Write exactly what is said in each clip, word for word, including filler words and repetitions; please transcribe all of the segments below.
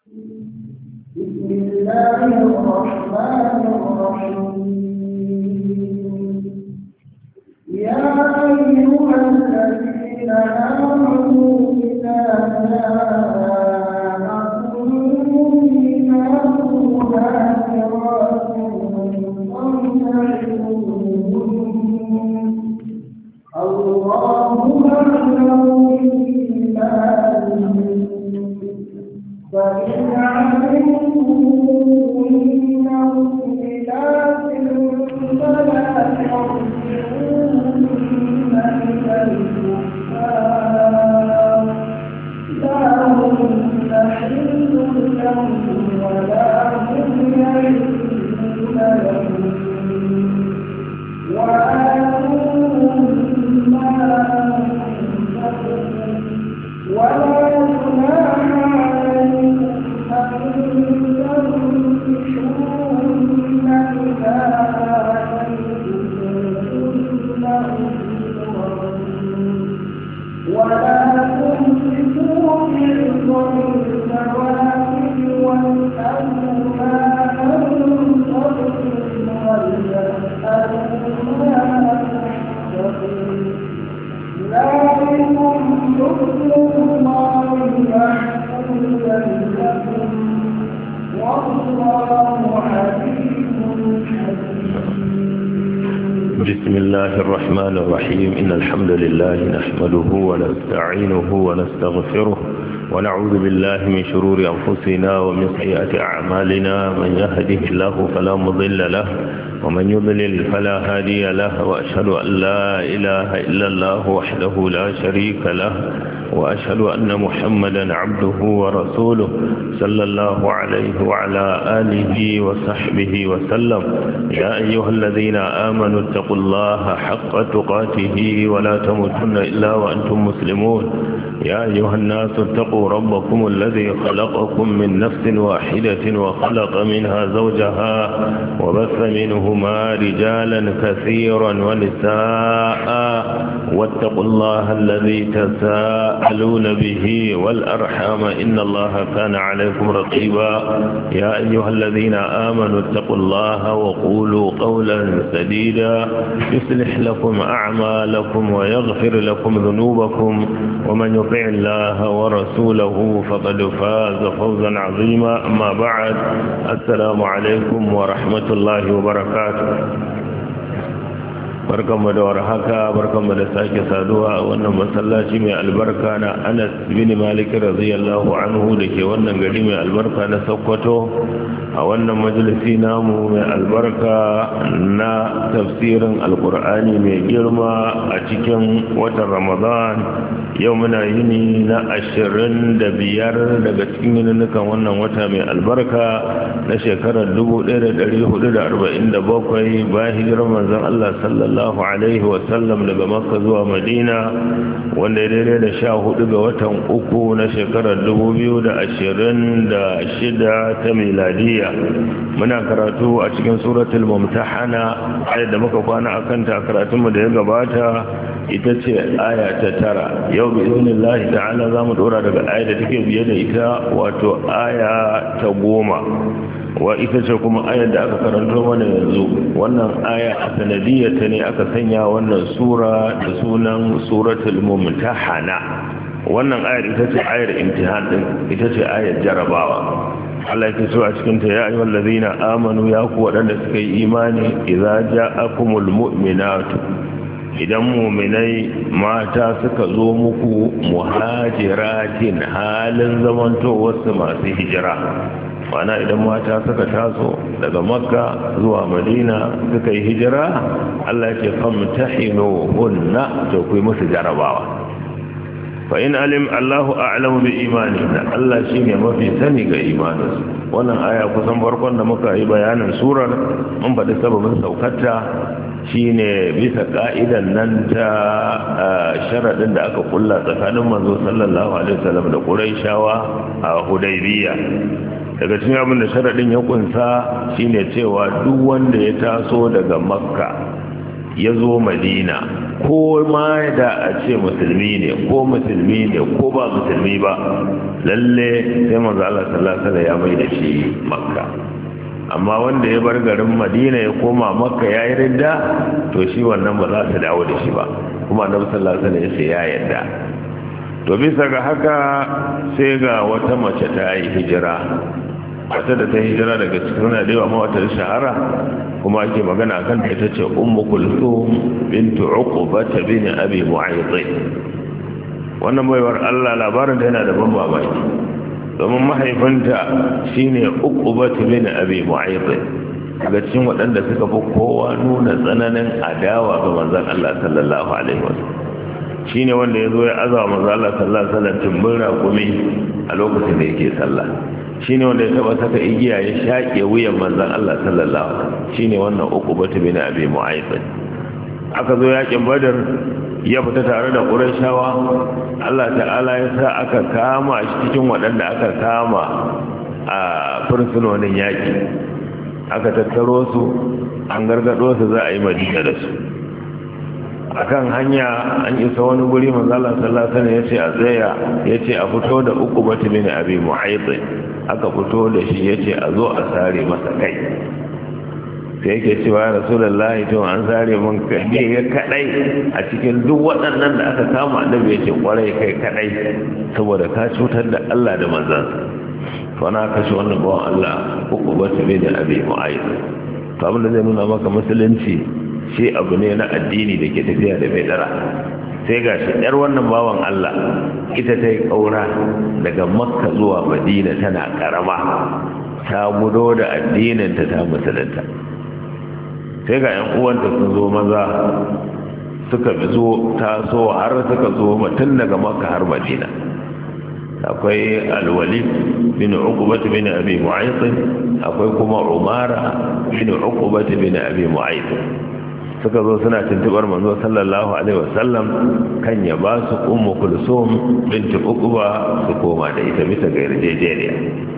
بسم الله الرحمن الرحيم. يا أيها الذين آمنوا إذا جاءكم المؤمنات مهاجرات فامتحنوهن الله أعلم بإيمانهن فإن علمتموهن مؤمنات فلا ترجعوهن إلى الكفار لا هن حل لهم ولا هم يحلون لهم وآتوهم ما أنفقوا ولا جناح عليكم أن تنكحوهن إذا آتيتموهن أجورهن ولا تمسكوا بعصم الكواكب واسألوا ما أنفقتم وليسألوا ما تحتسبون ذلكم حكم الله يحكم بينكم والله عليم حكيم. بسم الله الرحمن الرحيم. إن الحمد لله نحمده ونستعينه ونستغفره ونعوذ بالله من شرور أنفسنا ومن سيئات أعمالنا. من يهده الله فلا مضل له ومن يضلل فلا هادي له وأشهد أن لا إله إلا الله وحده لا شريك له وأشهد أن محمدا عبده ورسوله صلى الله عليه وعلى آله وصحبه وسلم. يا أيها الذين آمنوا اتقوا الله حق تقاته ولا تموتن إلا وأنتم مسلمون. يا أيها الناس اتقوا ربكم الذي خلقكم من نفس واحدة وخلق منها زوجها وبث منهما رجالا كثيرا ونساء واتقوا الله الذي تساءلون به والأرحام إن الله كان عليكم رقيبا. يا أيها الذين آمنوا اتقوا الله وقولوا قولا سديدا يصلح لكم أعمالكم ويغفر لكم ذنوبكم ومن يطع الله ورسوله فقد فاز فوزا عظيما. أما بعد السلام عليكم ورحمة الله وبركاته. barkanmu da warhaka, barkanmu da sake saduwa a wannan masallaci mai albarka na Anas bin Malik radiyallahu anhu da ke wannan gari mai albarka na Sokoto, a wannan majalisi namu mai albarka na tafsirin alkur'ani mai girma a cikin watan Ramadan. Yau muna yini na ashirin da biyar daga cikin yinukan wannan wata mai albarka na shekarar dubu ɗaya da ɗari hudu da arba'in da bakwai bayan hijirar manzon Allah sallallahu alaihi wasallam daga Makka zuwa Madina, wanda ya daidai da sha hudu ga watan uku na shekarar dubu biyu da ashirin da shida ta miladiya. Muna karatu a cikin suratul Mumtahana, ayat da muka kwana akan ta karatunmu da ya gabata ita ce aya ta tara. Yau bi iznillahi ta'ala za mu dora daga aya da take biye da ita, wato aya ta goma, wa ita ce kuma ayar da aka karanto mana yanzu. Wannan aya a sanadiyyata ne aka sanya wannan sura da sunan suratul Mumtahana. Wannan ayar ita ce ayar imtihan din, ita ce ayar jarabawa. Allah yake so a cikin ta, ya ayyuhal ladina amanu, ya ku wadanda suka yi imani, idza ja'akumul mu'minatu, idan mu'minai mata suka zo muku, muhajiratin, halin zamantowarsu masu hijira. Mana idan mata suka taso daga Makka zuwa Madina suka yi hijira, Allah ce famtahinu hunna, to ku yi musu jarabawa. Fa in alim Allahu a'lamu bi imanina, Allah shine mafi sani ga imaninsu. Wannan aya kusan farkon da muka yi bayanin surar mun faɗi sababin saukarta, shine bisa ka'idan nan ta sharadin da aka kulla tsakanin manzo sallallahu alaihi wasallam da Quraishawa a Hudaybiyah. Daga cikin abin da sharadin ya kunsa shine cewa duk wanda ya taso daga Makka ya zo madina ko ma da a ce musulmi ne ko musulmi ne ko ba musulmi ba lalle sai manzo Allah sallallahu alaihi wasallam ya mai da shi makka. amma wanda ya bar garin madina ya koma makka ya yi ridda to shi wannan ba za su dawo da shi ba, kuma annabi sallallahu alaihi wasallam ya ce ya yarda. to bisa ga haka sai ga wata mace ta yi hijira, wata da ta hijira daga cikin da yawa ma wata shahara kuma ake magana akan ta tace ummu kulthum bintu uqbah bin abi mu'ayth. wannan baiwar Allah labarin da yana da ban mamaki, domin mahaifinta shine uqbah bin abi mu'ayth, daga cikin waɗanda suka fi kowa nuna tsananin adawa ga manzon Allah sallallahu alaihi wasallam. shine wanda yazo ya azama manzon Allah sallallahu alaihi wasallam tumbin raƙumi a lokacin da yake sallah. shine wanda ya taba saka igiya ya shaƙe wuyan manzon Allah sallallahu alaihi wasallam. shine wannan Uqbah bin Abi Mu'ayth. aka zo yakin Badar ya fita tare da Qurayshawa, Allah ta'ala ya sa aka kama shi cikin waɗanda aka kama a fursunonin yaki. aka tattaro su an gargado su za a yi Madina da su. akan hanya an isa wani guri manzo Allah sallallahu alaihi wasallam yace a tsaya, yace a fito da Uqbah bin Abi Mu'ayth. aka fito da shi yace a zo a sare masa kai. sai yake cewa ya Rasulullahi to an sare mun kai ya kadai a cikin duk waɗannan da aka kama annabi yace kwarai kai kadai saboda ka cutar da Allah da manzansa. to na kashe wannan bawan Allah Uqbah bin Abi Mu'ayth. to abin da zai nuna maka musulunci shi abu ne na addini da ke tafiya da mai dara. sai ga shi ɗar wannan bawan Allah ita ta yi ƙaura daga makka zuwa madina tana ƙarama, ta gudo da addininta ta musulunta. sai ga ‘yan uwanta sun zo maza suka zo taso har suka zo tun daga makka har madina. akwai alwalid bin uqbah bin abi mu'ayth, akwai kuma umara bin uqbah bin abi mu'ayth. suka zo suna tuntubar manzo sallallahu alaihi wasallam kan ya ba su ummu kulsum binti uqba su koma da ita bisa ga yarjejeniya.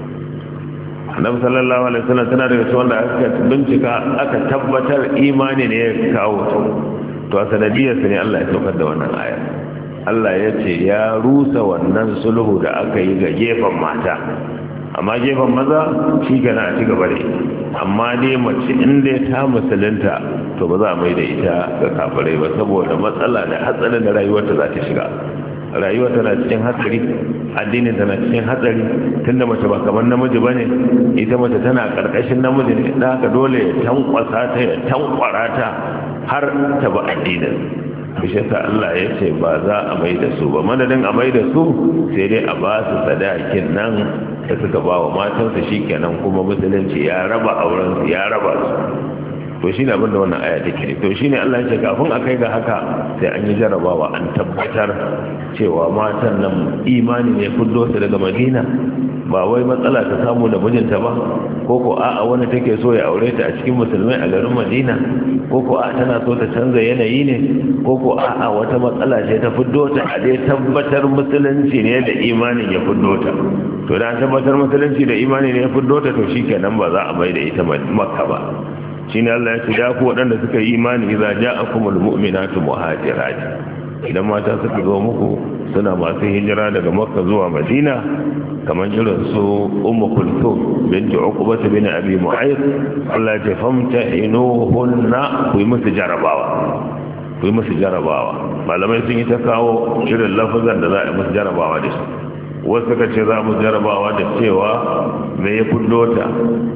annabi sallallahu alaihi wasallam tana daga cikin wanda aka bincika aka tabbatar imani ne ya kawo ta. to a sanadiyar ne Allah ya saukar da wannan aya. Allah ya ce ya rusa wannan sulhu da aka yi ga gefen mata, amma gefen maza shi gana a ci gaba da ita. amma dai mace inda ta musulunta to ba za a mai da ita ga kafirai ba, saboda matsala da hatsarin da rayuwarta za ta shiga. rayuwa tana cikin hatsari, addinin tana cikin hatsari, tunda mace ba kamar namiji ba ne, ita mace tana karkashin namiji ne, da haka dole ya tankwasa ta ya tankwara ta har ta ba addinin. bishiyarsa Allah ya ce ba za a mai da su ba, madadin a mai da su sai dai a ba su sadakin nan da suka ba wa matansu, shi kenan kuma musulunci ya raba aurensu ya raba su. to shi ne abinda wannan aya take ne. to shi ne Allah ya ce kafin a kai ga haka sai an yi jarabawa, an tabbatar cewa matan nan imani ne fuddo su daga Madina, ba wai matsala ta samu da mijinta ba, ko ko a'a wani take so ya aure ta a cikin musulmai a garin Madina, ko ko a'a tana so ta canza yanayi ne, ko ko a'a wata matsala ce ta fuddo ta, a dai tabbatar musulunci ne da imanin ya fuddo ta. to da tabbatar musulunci da imani ne ya fuddo ta, to shikenan ba za a bai da ita Makka ba. shine Allah ya ce da ku waɗanda suka yi imani idza ja'akumul mu'minatu muhajirat, idan mata suka zo muku suna masu hijira daga Makka zuwa Madina kamar irin su Ummu Kulthum binti Uqbah bin Abi Mu'ayth, Allah ya ce famtahinuhunna, ku yi musu jarabawa ku yi musu jarabawa. malamai sun yi ta kawo irin lafazan da za a yi musu jarabawa da su. wasu suka ce za mu jarabawa da cewa me ya kullo ta,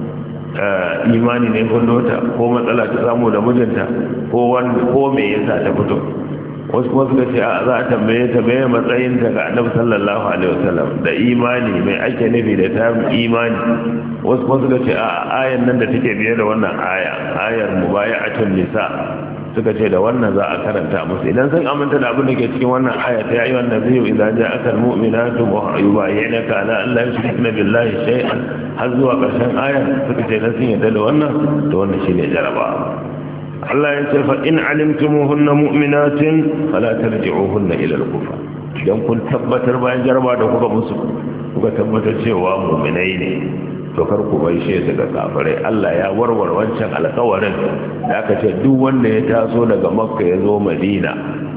imani ne kullota ko matsala ta samu da mijinta ko wanda ko me yasa ta fito. wasu kuma suka ce a za a tambaye ta me matsayin ta ga Annabi sallallahu alaihi wasallam da imani mai ake nufi da ta imani. wasu kuma suka ce a ayan nan da take biye da wannan aya, ayar mubaya'atun nisa, suka ce da wannan za a karanta musu idan sun aminta da abin da ke cikin wannan aya ta yayi wannan zai idan ja'aka almu'minatu yubayyinaka ala an la yushrikna billahi shay'an har zuwa karshen aya. suka ce dan sun yadda da wannan, to wannan shine jaraba. Allah ya ce fa in alimtumuhunna mu'minatin fala tarji'uhunna ila al-kufr, idan kun tabbatar bayan jaraba da kuka musu kuka tabbatar cewa mu'minai ne, to kar ku baishe su ga kafirai. Allah ya warware wancan alƙawarin da aka ce duk wanda ya taso daga makka ya zo madina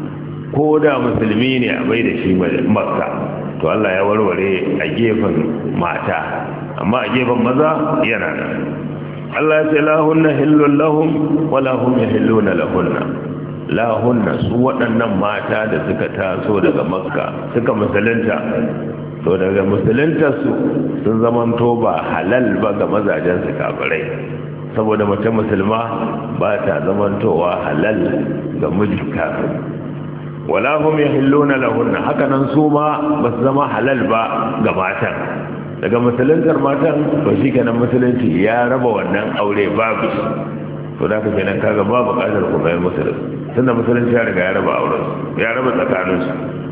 ko da musulmi ne a bai da shi makka, to Allah ya warware a gefen mata, amma a gefen maza yana nan. Allah ya ce lahunna hillun lahum wala hum yahilluna lahunna. Lahunna su waɗannan mata da suka taso daga makka suka musulunta, to daga musuluntarsu sun zamanto ba halal ba ga mazajensu kafirai, saboda mace musulma ba ta zamantowa halal ga miji kafir. Wala hum yahilluna lahunna, haka nan su ma ba su zama halal ba ga matan. Daga musuluntar matan to shi kenan musulunci ya raba wannan aure babu shi, to da ka kenan kaga ba buƙatar ku bayan musulunci, tunda musulunci ya riga ya raba auren ya raba tsakaninsu.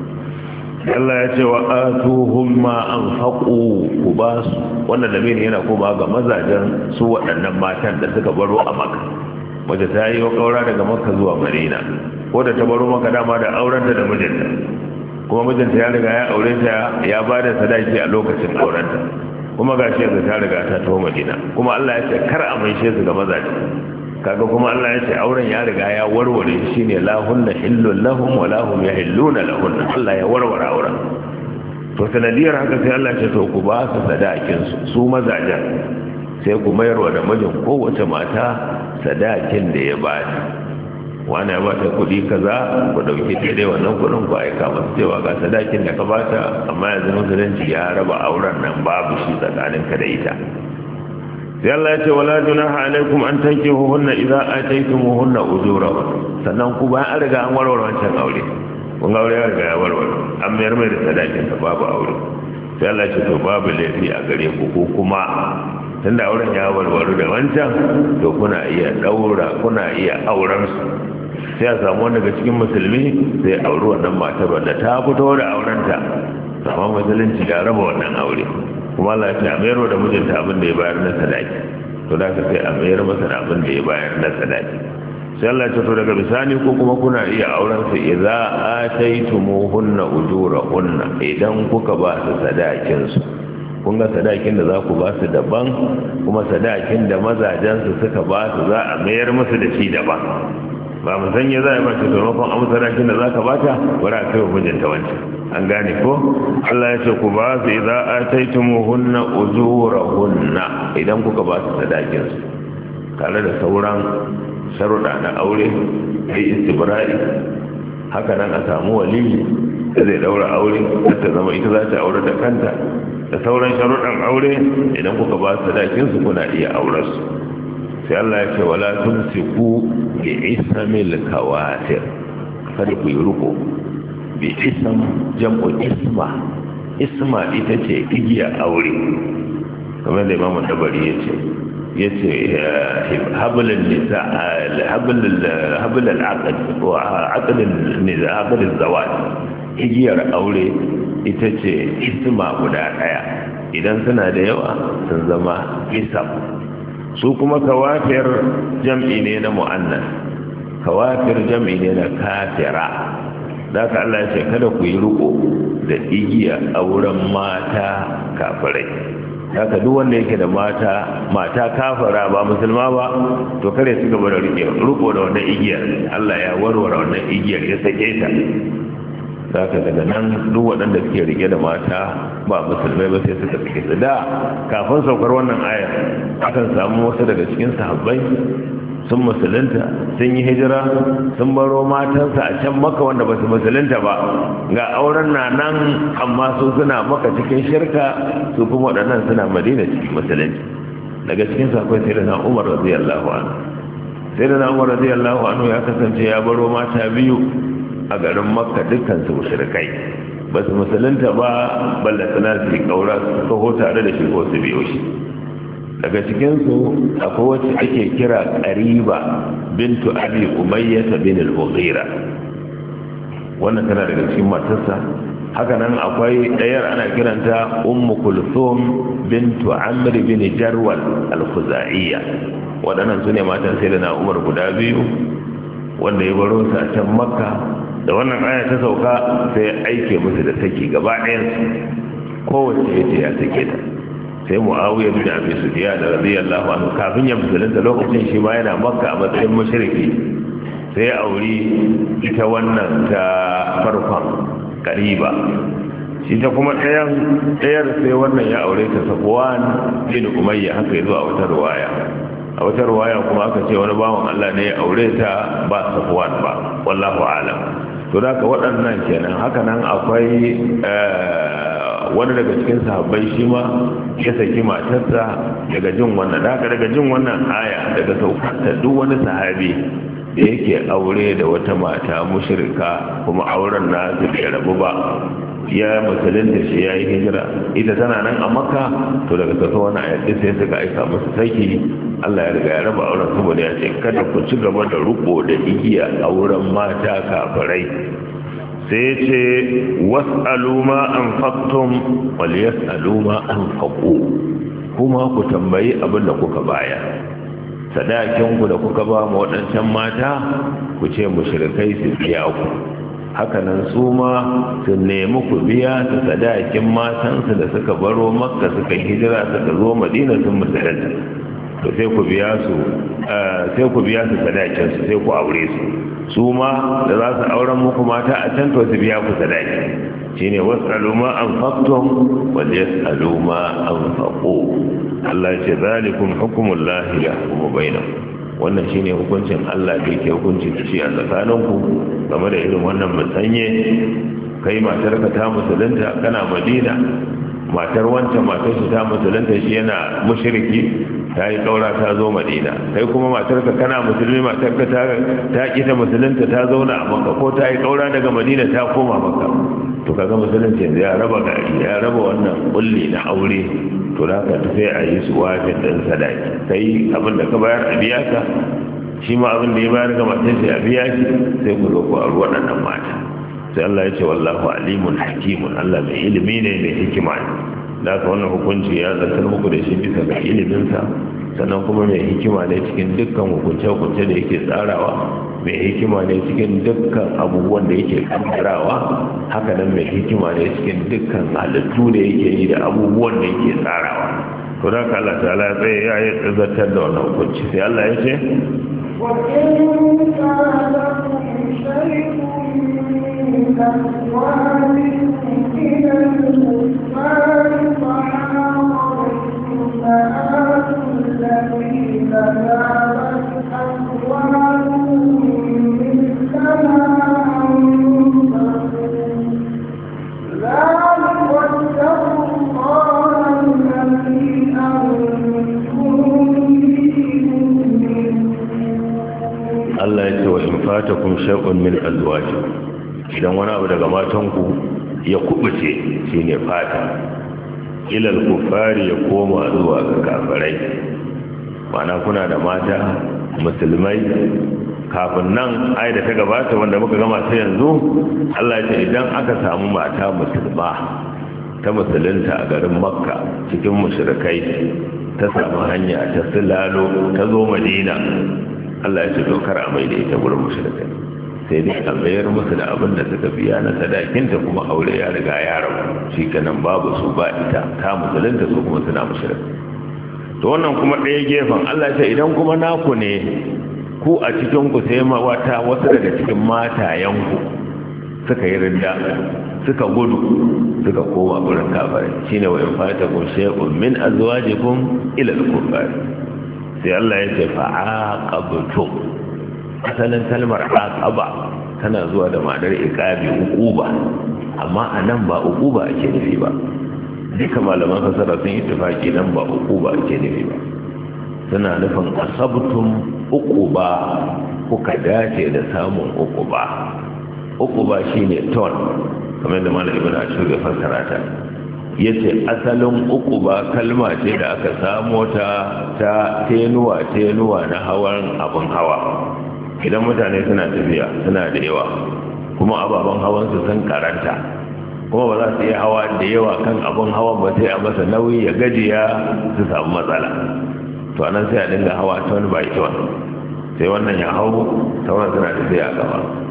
Allah ya ce wa atuhum ma anfaqu, ku ba su. Wannan lamiri yana koma ga mazajen su waɗannan matan da suka baro a Makka. Mace ta yi kaura daga Makka zuwa Madina, ko da ta baro Makka dama da aurenta da mijinta, kuma mijinta ya riga ya aure ta ya ba da sadaki a lokacin aurenta, kuma gashi yanzu ta riga ta taho Madina, kuma Allah ya ce kar a maishe su ga mazaje. Kaga kuma Allah ya ce auren ya riga ya warware, shine lahunna hillun lahum wa lahum yahilluna lahunna. Allah ya warware auren. To sanadiyar haka sai Allah ya ce to ku ba su sadakin su su mazajen, sai ku mayarwa da mijin kowace mata sadakin da ya ba ta. Wani ya ba ta kuɗi kaza, ku dauki daidai wannan kuɗin ku aika masa cewa ga sadakin da ka ba ta, amma yanzu musulunci ya raba auren nan babu shi tsakaninka da ita. sai Allah ya ce wala junaha alaikum an tankihuhunna idza ataytumuhunna ujurahun. Sannan ku ba an riga an warware wancan aure, kun ga aure ya riga ya warware, an mayar mai da sadakin ta babu aure. Sai Allah ya ce to babu laifi a gare ku, ko kuma tunda auren ya warware da wancan, to kuna iya daura kuna iya auren su. Sai a samu wanda daga cikin musulmi sai auri wannan matar wanda ta fito da aurenta, amma musulunci ya raba wannan aure, kuma Allah ya ce a mayar da mijinta abin da ya bayar na sadaki, to da ka sai a mayar masa da abin da ya bayar na sadaki. Sai Allah ya ce to daga bisani ko kuma kuna iya auren su idza ataytumuhunna ujurahunna, idan kuka ba su sadakin su. Kun ga sadakin da za ku ba su daban, kuma sadakin da mazajen su suka ba su za a mayar musu da shi daban. Ba mu sanya za a yi mace taimakon amsa sadakin da za ka bata, bari a kai wa mijinta wancan. An gane ko? Allah ya ce ku ba su idza ataytumuhunna ujurahunna, idan kuka ba su sadakin su tare da sauran sharuɗa na aure, sai istibra'i, haka nan a samu wali da zai daura aure, ta zama ita za ta aure da kanta, da sauran sharuɗan aure. Idan kuka ba su sadakin su kuna iya auren su. Sai Allah ya ce wala tumsiku bi ismil kawatir, kada ku yi ruko bi ism, jam'u isma. Isma ita ce igiya aure, kamar da Imam Tabari yace yace hablul nisa hablul hablul aqd wa aqd niza aqd zawaj. Igiyar aure ita ce isma guda daya, idan suna da yawa sun zama isam. Su kuma kawafir jam'i ne na mu'annas, kawafir jam'i ne na kafira. Da ka Allah ya ce kada ku yi riko da igiya auren mata kafirai. Haka duk wanda yake da mata mata kafara ba musulma ba, to kare su gaba da riko da wannan igiyar. Allah ya warware wannan igiyar, ya sake ta. Haka daga nan duk waɗanda suke rike da mata ba musulmai ba sai suka sake su. Da kafin saukar wannan ayar akan samu wasu daga cikin sahabbai sun musulunta, sun yi hijira, sun baro matansa a can Makka wanda ba su musulunta ba, ga auren na nan amma su suna Makka cikin shirka, su kuma waɗannan suna Madina cikin musulunci. Daga cikin sa akwai sayyidina Umar radiyallahu anhu. Sayyidina Umar radiyallahu anhu ya kasance ya baro mata biyu a garin Makka, dukkan su mushrikai, ba su musulunta ba, ballatana su kaura su kaho tare da shi ko su biyo shi. Daga cikinsu akwai wacce ake kira Qariba bintu Abi Umayyah bin al-Mughira, wannan tana daga cikin matarsa. Haka nan akwai ɗayar ana kiranta Ummu Kulthum bintu Amr bin Jarwal al-Khuzaiya. Waɗannan su ne matan Sayyidina Umar guda biyu wanda ya baro su a can Makka. Da wannan aya ta sauka sai aike musu da saki gaba ɗayan su, kowace yace ya sake ta. sai Muawiya bin Abi Sufyan radiyallahu anhu kafin ya musulunta lokacin shi ma yana Makka a matsayin mushriki sai auri ita wannan ta farkon Qariba shi ta kuma ɗayan ɗayar sai wannan ya aure ta Safwan bin Umayya haka yazo a wata riwaya a wata riwaya kuma aka ce wani bawan Allah ne ya aure ta ba Safwan ba wallahu a'lam. To da ka waɗannan kenan haka nan akwai wani daga cikin sahabbai shi ma ya saki matarsa daga jin wannan da haka daga jin wannan aya daga saukarta duk wani sahabi da yake aure da wata mata mushrika kuma auren na su bai rabu ba ya musulunta shi ya yi hijira ita tana nan a Makka to daga kaso wani ayat sai suka aika musu saki Allah ya riga ya raba auren saboda ya ce kada ku ci gaba da ruko da igiya auren mata kafirai sai ya ce was'alu ma anfaqtum wal yas'alu ma anfaqu kuma ku tambayi abin da kuka baya sadakin ku da kuka ba mu wadancan mata ku ce mushrikai su biya ku hakanan su ma su nemi ku biya su sadakin matansu da suka baro Makka suka hijira suka zo Madina sun musulunta to sai ku biya su sai ku biya su sadakin su sai ku aure su su ma da za su auren muku mata a can to su biya ku sadaki shine wasalu ma anfaqtum wal yasalu ma anfaqu Allah ya ce zalikum hukmullahi yahkumu bainakum wannan shine hukuncin Allah da yake hukunci ci a tsakaninku game da irin wannan musanye kai matarka ta musulunta kana Madina matar wancan matar shi ta musulunta shi yana mushriki ta yi kaura ta zo Madina kai kuma matarka kana musulmi matarka ta ta kita musulunta ta zauna a Makka ko ta yi kaura daga Madina ta koma Makka to kaga musulunci yanzu ya raba gari ya raba wannan kulli na aure to da ka sai a yi su wafin dan sadaki kai abin da ka bayar a biya ka shi ma abin da ya bayar ga matar shi a biya ki sai ku zo ku auri waɗannan mata sai Allah ya ce wallahu alimun hakimun Allah mai ilimi ne mai hikima ne da haka wannan hukunci ya zartar muku da shi bisa ga iliminsa sannan kuma mai hikima ne cikin dukkan hukunce-hukunce da yake tsarawa mai hikima ne cikin dukkan abubuwan da yake kaddarawa haka nan mai hikima ne cikin dukkan halittu da yake yi da abubuwan da yake tsarawa to da haka Allah ta'ala ya tsaye ya yi zartar da wannan hukunci sai Allah ya ce Allah ya ce wa in fatakum shay'un min azwajikum idan wani abu daga matanku ya kubuce shine fata ilal kufari ya koma zuwa ga kafirai ma'ana kuna da mata musulmai kafin nan ai da ta gabata wanda muka gama ta yanzu Allah ya ce idan aka samu mata musulma ta musulunta a garin Makka cikin mushrikai ta samu hanya ta silalo ta zo Madina Allah ya ce dokar a mai da ita gurin mushrikai sai dai a mayar musu da abin da suka biya na sadakinta kuma aure ya riga ya rabu shi kanan babu su ba ita ta musulunta su kuma suna mushrikai to wannan kuma ɗaya gefen Allah ya ce idan kuma naku ne ku a cikin ku sai ma wata wasu daga cikin matayenku suka yi rinda suka gudu suka koma gurin kafirai shine wa in fatakum shay'un min azwajikum ila al-kufar sai Allah ya ce fa'aqabtum asalin kalmar aqaba tana zuwa da ma'anar iqabi uquba amma anan ba uquba ake nufi ba duka malaman fasara sun ittifaki nan ba uquba ake nufi ba suna nufin asabtum uquba kuka dace da samun uquba uquba shine ton kamar da malamin ibn ashur ya fassara ta yace asalin uquba kalma ce da aka samo ta ta tenuwa tenuwa na hawan abun hawa idan mutane suna tafiya suna da yawa kuma ababen hawan su sun karanta kuma ba za su iya hawa da yawa kan abun hawan ba sai a masa nauyi ya gajiya su samu matsala to anan sai a dinga hawa ton by ton sai wannan ya hau sauran suna tafiya a gaba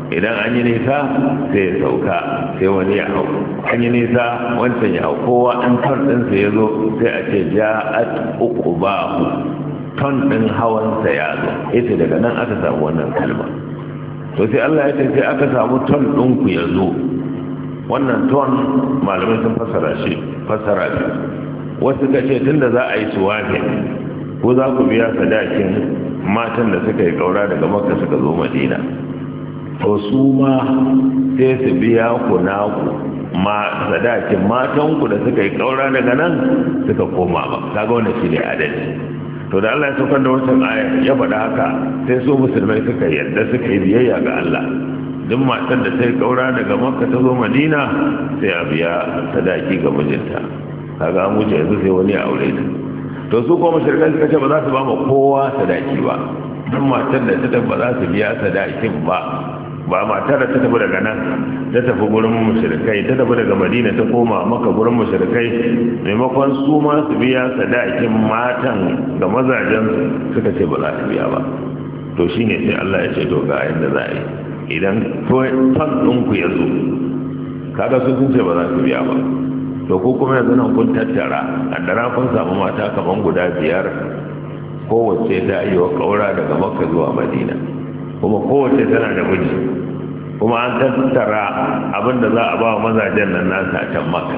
idan an yi nisa sai ya sauka sai wani ya hau, an yi nisa wancan ya hau, kowa an ton ɗinsa ya zo sai a ce ja'at uqbahu, ton ɗin hawansa ya zo. Ita daga nan aka samu wannan kalma. To sai Allah ya ce sai aka samu ton ɗinku ya zo. Wannan ton malamai sun fassara shi fassara shi wasu ka ce tunda za a yi suwafi ko za ku biya sadakin matan da suka yi kaura daga Makka suka zo Madina, to su ma sai su biya ku naku ma sadakin matan ku da suka yi kaura daga nan suka koma ba. kaga wannan shine adalci. To da Allah ya saukar da wancan aya ya faɗa haka sai su musulmai suka yarda suka yi biyayya ga Allah. Duk matan da ta yi kaura daga Makka ta zo Madina sai a biya sadaki ga mijinta. Kaga an wuce yanzu sai wani ya aure ta. To su kuma mushrikai suka ce ba za su ba ma kowa sadaki ba. Duk matan da ta ba za su biya sadakin ba. Ba matar da ta tafi daga nan ta tafi gurin mushrikai, ta tafi daga Madina ta koma Makka gurin mushrikai, maimakon su ma su biya sadakin matan ga mazajen suka ce ba za su biya ba. To shine sai Allah ya ce to ga yanda za a yi. Idan ton ɗinku ya zo, kaga sun sun ce ba za su biya ba, to ko kuma yanzu nan kun tattara a dara kun samu mata kaman guda biyar, kowace ta yi wa ƙaura daga Makka zuwa Madina, kuma kowace tana da miji, kuma an tattara abin da za a ba wa mazajen nan nasa a can Makka.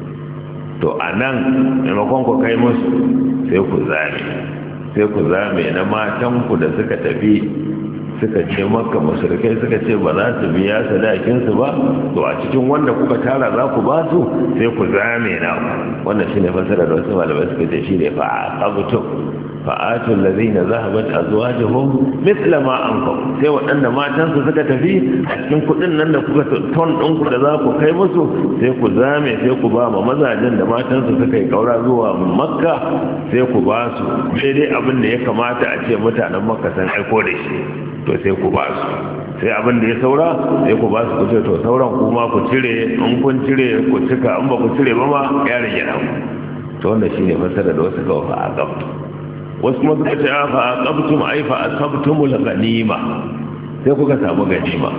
To a nan maimakon ku kai musu sai ku zame sai ku zame na matanku da suka tafi suka ce Makka mushrikai suka ce ba za su biya sadakinsu ba, to a cikin wanda kuka tara za ku ba su sai ku zame na. Wannan shine fasara da wasu malamai suka ce shine fa'aqabtum fa'atul ladina zahabat azwajuhum mithla ma anfaqu, sai waɗanda matansu suka tafi a cikin kuɗin nan da kuka ton ɗin ku da za ku kai musu sai ku zame sai ku ba ma mazajen da matansu suka yi kaura zuwa Makka sai ku ba su daidai abin da ya kamata a ce mutanen Makka sun aiko da shi, to sai ku ba su sai abin da ya saura sai ku ba su ku ce to sauran kuma ku cire, in kun cire ku cika, in ba ku cire ba ma ya rage na ku. To wannan shine fasara da wasu kawai fa'aqabtu. Wasu kuma suka ce fa'aqabtum ai fa'asabtumul ghanima, sai kuka samu ganima.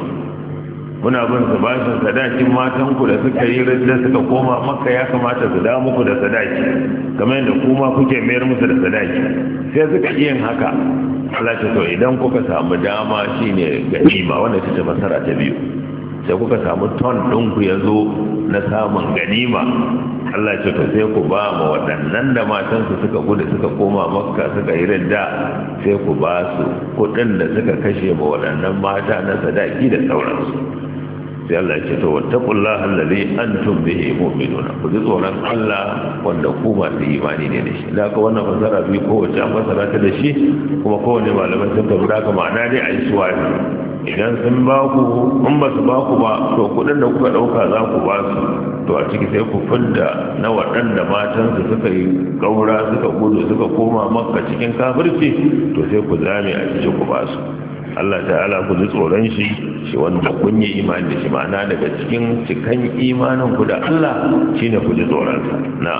Muna bin su bashin sadakin matan ku da suka yi rajda suka koma Makka, ya kamata su da muku da sadaki kamar yadda kuma kuke mayar musu da sadaki, sai suka yin haka. Allah ce to idan kuka samu dama shine ganima, wanda ce fasara ta biyu, sai kuka samu ton ɗinku ya zo na samun ganima. Allah ce to sai ku ba ma waɗannan da matansu suka gudu suka koma Makka suka yi ridda, sai ku ba su kuɗin da suka kashe ma waɗannan mata na sadaki da sauransu. Sai Allah ce to wattaqullaha allazi antum bihi mu'minuna, ku ji tsoron Allah wanda ku masu imani ne da shi. Da haka wannan fasara biyu kowace an fasara ta da shi, kuma kowane malaman sun tafi da haka ma'ana dai a yi suwari. Idan sun ba ku, in ba su ba ku ba, to kuɗin da kuka ɗauka za ku ba su, to a ciki sai ku fidda na waɗanda matansu suka yi ƙaura suka gudu suka koma Makka cikin kafirci, to sai ku zame a cikin ku ba su. Allah ta'ala ku ji tsoron shi shi wanda kun yi imani da shi, ma'ana daga cikin cikan imanin ku da Allah shine ku ji tsoron sa. Na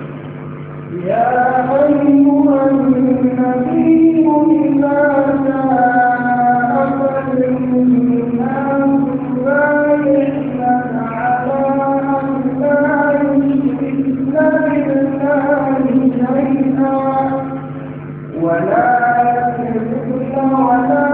ya ayyuhan nabiyyu idza ja'aka al-mu'minatu bayyinatan 'ala an la yushrikna billahi shay'an wa la yushrikna wa la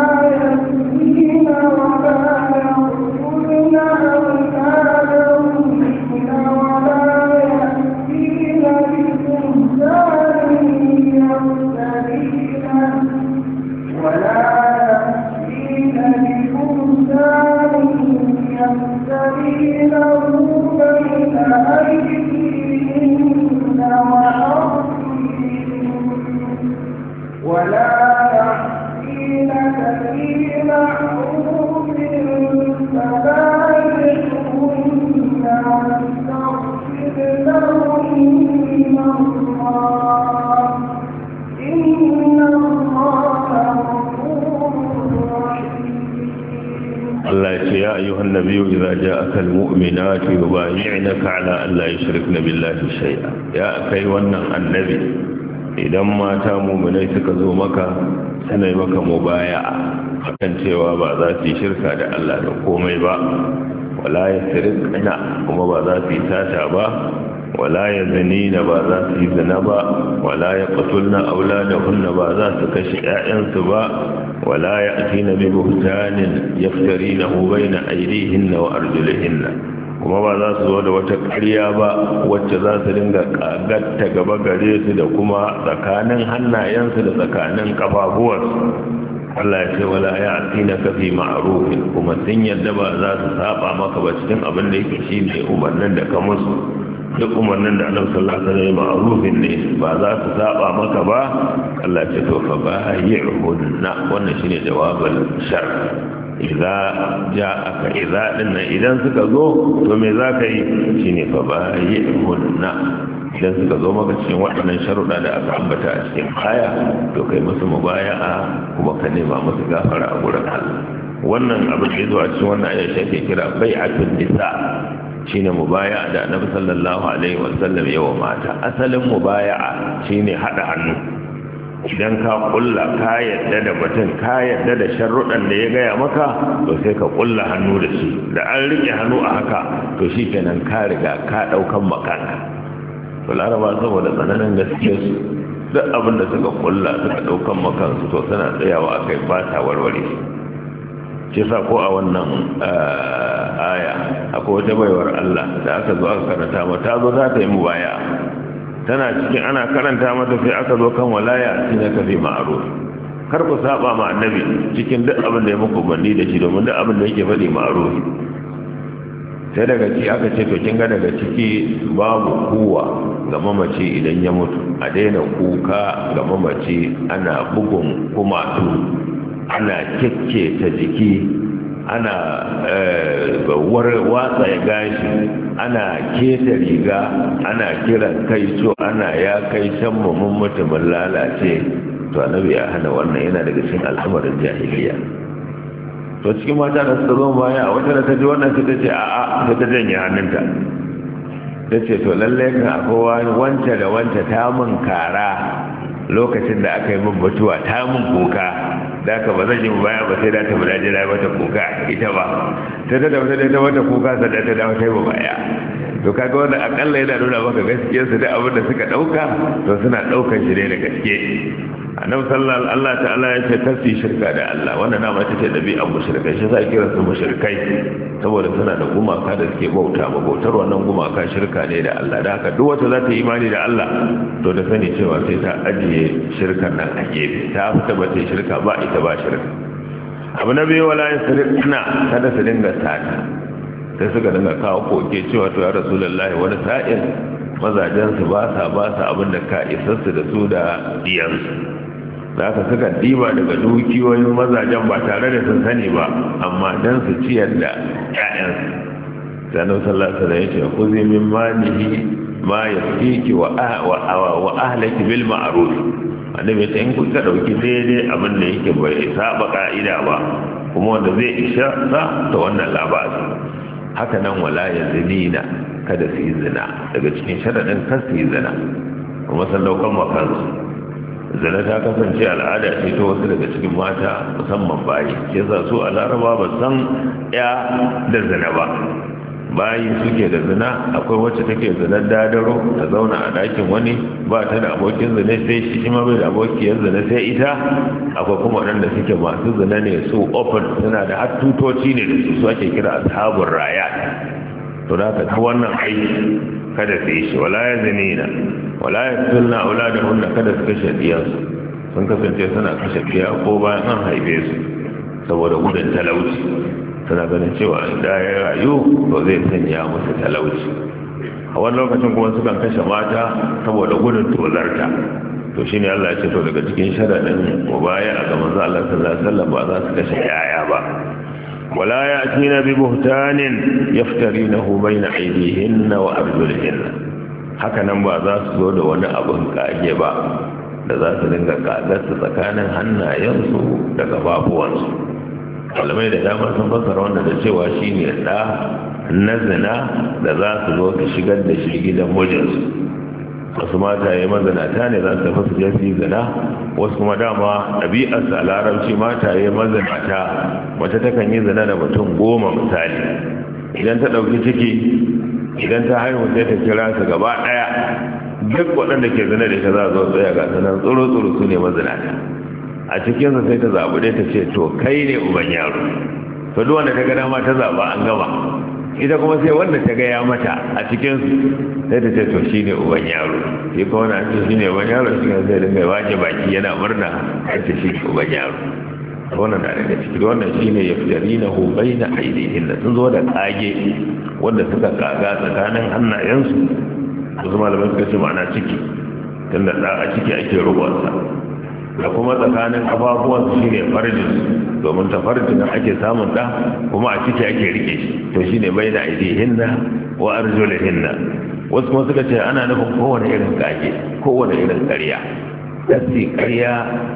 النبي إذا جاءك المؤمنات يبايعنك على أن لا يشركن بالله شيئا. يا أكي ونن النبي idan mata mu'minai suka zo maka suna yi maka mubaya'a akan cewa ba za su yi shirka da Allah da komai ba, wala yasriqna kuma ba za su yi sata ba, wala yazinina ba za su yi zina ba, wala yaqtulna auladahunna ba za su kashe ƴaƴansu ba, wala ya'tina bi buhtanin yaftarinahu bayna aydihinna wa arjulihinna, kuma ba za su zo da wata ƙarya ba wacce za su dinga ƙagatta gaba gare su da kuma tsakanin hannayensu da tsakanin ƙafafuwarsu. Allah ya ce wala ya'tina ka fi ma'rufin, kuma sun yadda ba za su saba maka ba cikin abin da yake shi ne umarnin da ka musu. Duk umarnin da Annabi sallallahu alaihi wasallam ma'rufin ne, ba za su saba maka ba. Allah ya ce to fa bayyihunna, wannan shine jawabul shar. idza ja'aka idza dinnan idan suka zo to me zaka yi shine fa bayyihunna, idan suka zo maka cikin waɗannan sharuɗa da aka ambata a cikin aya to kai musu mubaya'a kuma ka nema musu gafara a gurin Allah. Wannan abin da ya zo a cikin wannan aya shi ake kira bai'atul nisa, shine mubaya'a da Annabi sallallahu alaihi wasallam yawa mata. Asalin mubaya'a shine hada hannu. Idan ka kulla ka yadda da mutum, ka yadda da sharuɗan da ya gaya maka, to sai ka kulla hannu da shi. Da an rike hannu a haka to shi kenan ka riga ka ɗaukan makanka. To laraba saboda tsananin gaske su duk abin da suka kulla suka ɗaukan makansu to suna tsayawa a kai ba ta warware. Shi sa ko a wannan aya akwai wata baiwar Allah da aka zo aka karanta mata zo za ta yi mubaya, tana cikin ana karanta mata sai aka zo kan walaya shine ka fi ma'ruf, kar ku saba ma annabi cikin duk abin da ya muku bandi da shi, domin duk abin da yake faɗi ma'ruf. Sai daga ci aka ce to kin ga daga ciki babu kuwa ga mamaci idan ya mutu, a daina kuka ga mamaci, ana bugun kumatu, ana kekke ta jiki, ana watsa ya gashi, ana keta riga, ana kiran kai so, ana ya kai can mun mutumin lalace. To annabi ya hana wannan, yana daga cikin al'amarin jahiliya. To cikin mata da suka zo baya a wata da ta ji wannan sai ta ce a'a, sai ta janye hannunta ta ce to lalle kan akwai wance da wance ta mun kara lokacin da aka yi min mutuwa, ta mun kuka, da aka ba zan yi baya ba sai da ta bada jira mata kuka ita ba, ta ta da wata da ta mata kuka sannan ta dawo ta yi baya. To kaga wanda akalla yana nuna maka gaskiyar su da abin da suka dauka to suna daukan shi ne da gaske. Annabi sallallahu alaihi Allah ta'ala ya ce kasi shirka da Allah, wannan na mace ce dabi'an mushrikai, shi sai kira su mushrikai saboda suna da gumaka da suke bauta ba, bautar wannan gumaka shirka ne da Allah. Da haka duk wata za ta yi imani da Allah to da sani cewa sai ta ajiye shirkan nan a gefe, ta fita ba ta shirka ba, ita ba shirka. Abu na biyu wala yasrifna, kada su dinga sata. Sai suka dinga kawo koke cewa to ya rasulullahi wani sa'in mazajensu ba sa ba sa abin da ka isassu da su da diyansu, da aka suka diba daga dukiyoyin mazajen ba tare da sun sani ba, amma don su ciyar da ƴaƴansu. Sannan sallallahu alaihi ya ce ku zai min manihi ma yafiki wa wa ahlaki bil ma'ruf. Annabi ta in kuka dauki daidai abin da yake bai saba ka'ida ba kuma wanda zai isha sa ta wannan labari. Haka nan wala yazinina, kada su yi zina, daga cikin sharaɗin kan su yi zina kuma san daukan makansu. Zina ta kasance al'ada ce ta wasu daga cikin mata musamman bayi, ke sa su a laraba ba san ya da zina ba, bayi suke da zina. Akwai wacce take zinar dadaro ta zauna a ɗakin wani, ba ta da abokin zina sai shi, shi ma bai da abokiyar zina sai ita. Akwai kuma waɗanda suke masu zina ne su open, suna da har tutoci ne da su su ake kira ashabun raya. To da ka ta wannan aiki kada su yi shi. Wala ya zinina wala ya tulna auladahunna, kada su kashe diyansu. Sun kasance suna kashe diya ko bayan an haife su saboda gudun talauci, suna ganin cewa da ya rayu to zai sanya musu talauci. A wani lokacin kuma sukan kashe mata saboda gudun tozarta. To shine Allah ya ce to daga cikin sharadin mubaya ga manzo Allah sallallahu alaihi wasallam ba za su kashe yaya ba. wala ya'tina bi buhtanin yaftarinahu bayna aydihinna wa arjulihinna, haka nan ba za su zo da wani abin kage ba da za su dinga kagarsu tsakanin hannayensu da gababuwansu. Malamai da dama sun fassara wanda da cewa shi ne ɗa na zina da za su zo su shigar da shi gidan mijinsu. wasu mataye mazinata ne za su tafi su je su yi zina, wasu kuma dama ɗabi'arsa a larabci mataye mazinata mace takan yi zina da mutum goma misali. Idan ta ɗauki ciki, idan ta haihu sai ta kira su gaba ɗaya, duk waɗanda ke zina da ita za a zo tsaya ga sanan tsoro-tsoro su ne mazinata. A cikinsa sai ta zaɓi dai ta ce to kai ne uban yaro, to duk wanda ta ga dama ta zaɓa an gama. Ita kuma sai wanda ta gaya mata a cikinsu sai ta ce to shi ne uban yaro, shi kuma na ce shi ne uban yaro, shi ne sai dinga wace baki yana murna har ce shi ne uban yaro. Wannan na daga ciki, wannan shi ne ya fitari na hubai na aidihin da sun zo da kage wanda suka kaga tsakanin hannayensu. Wasu malamai suka ce ma'ana ciki, tunda da a ciki ake rubuwansa, da kuma tsakanin kafafuwansu shi ne farjinsu, domin ta farjin ake samun ɗa kuma a ciki ake rike shi, to shi ne bai da aidihin na wa arjulihin na. Wasu kuma suka ce ana nufin kowane irin kage, kowane irin ƙarya, kasi ƙarya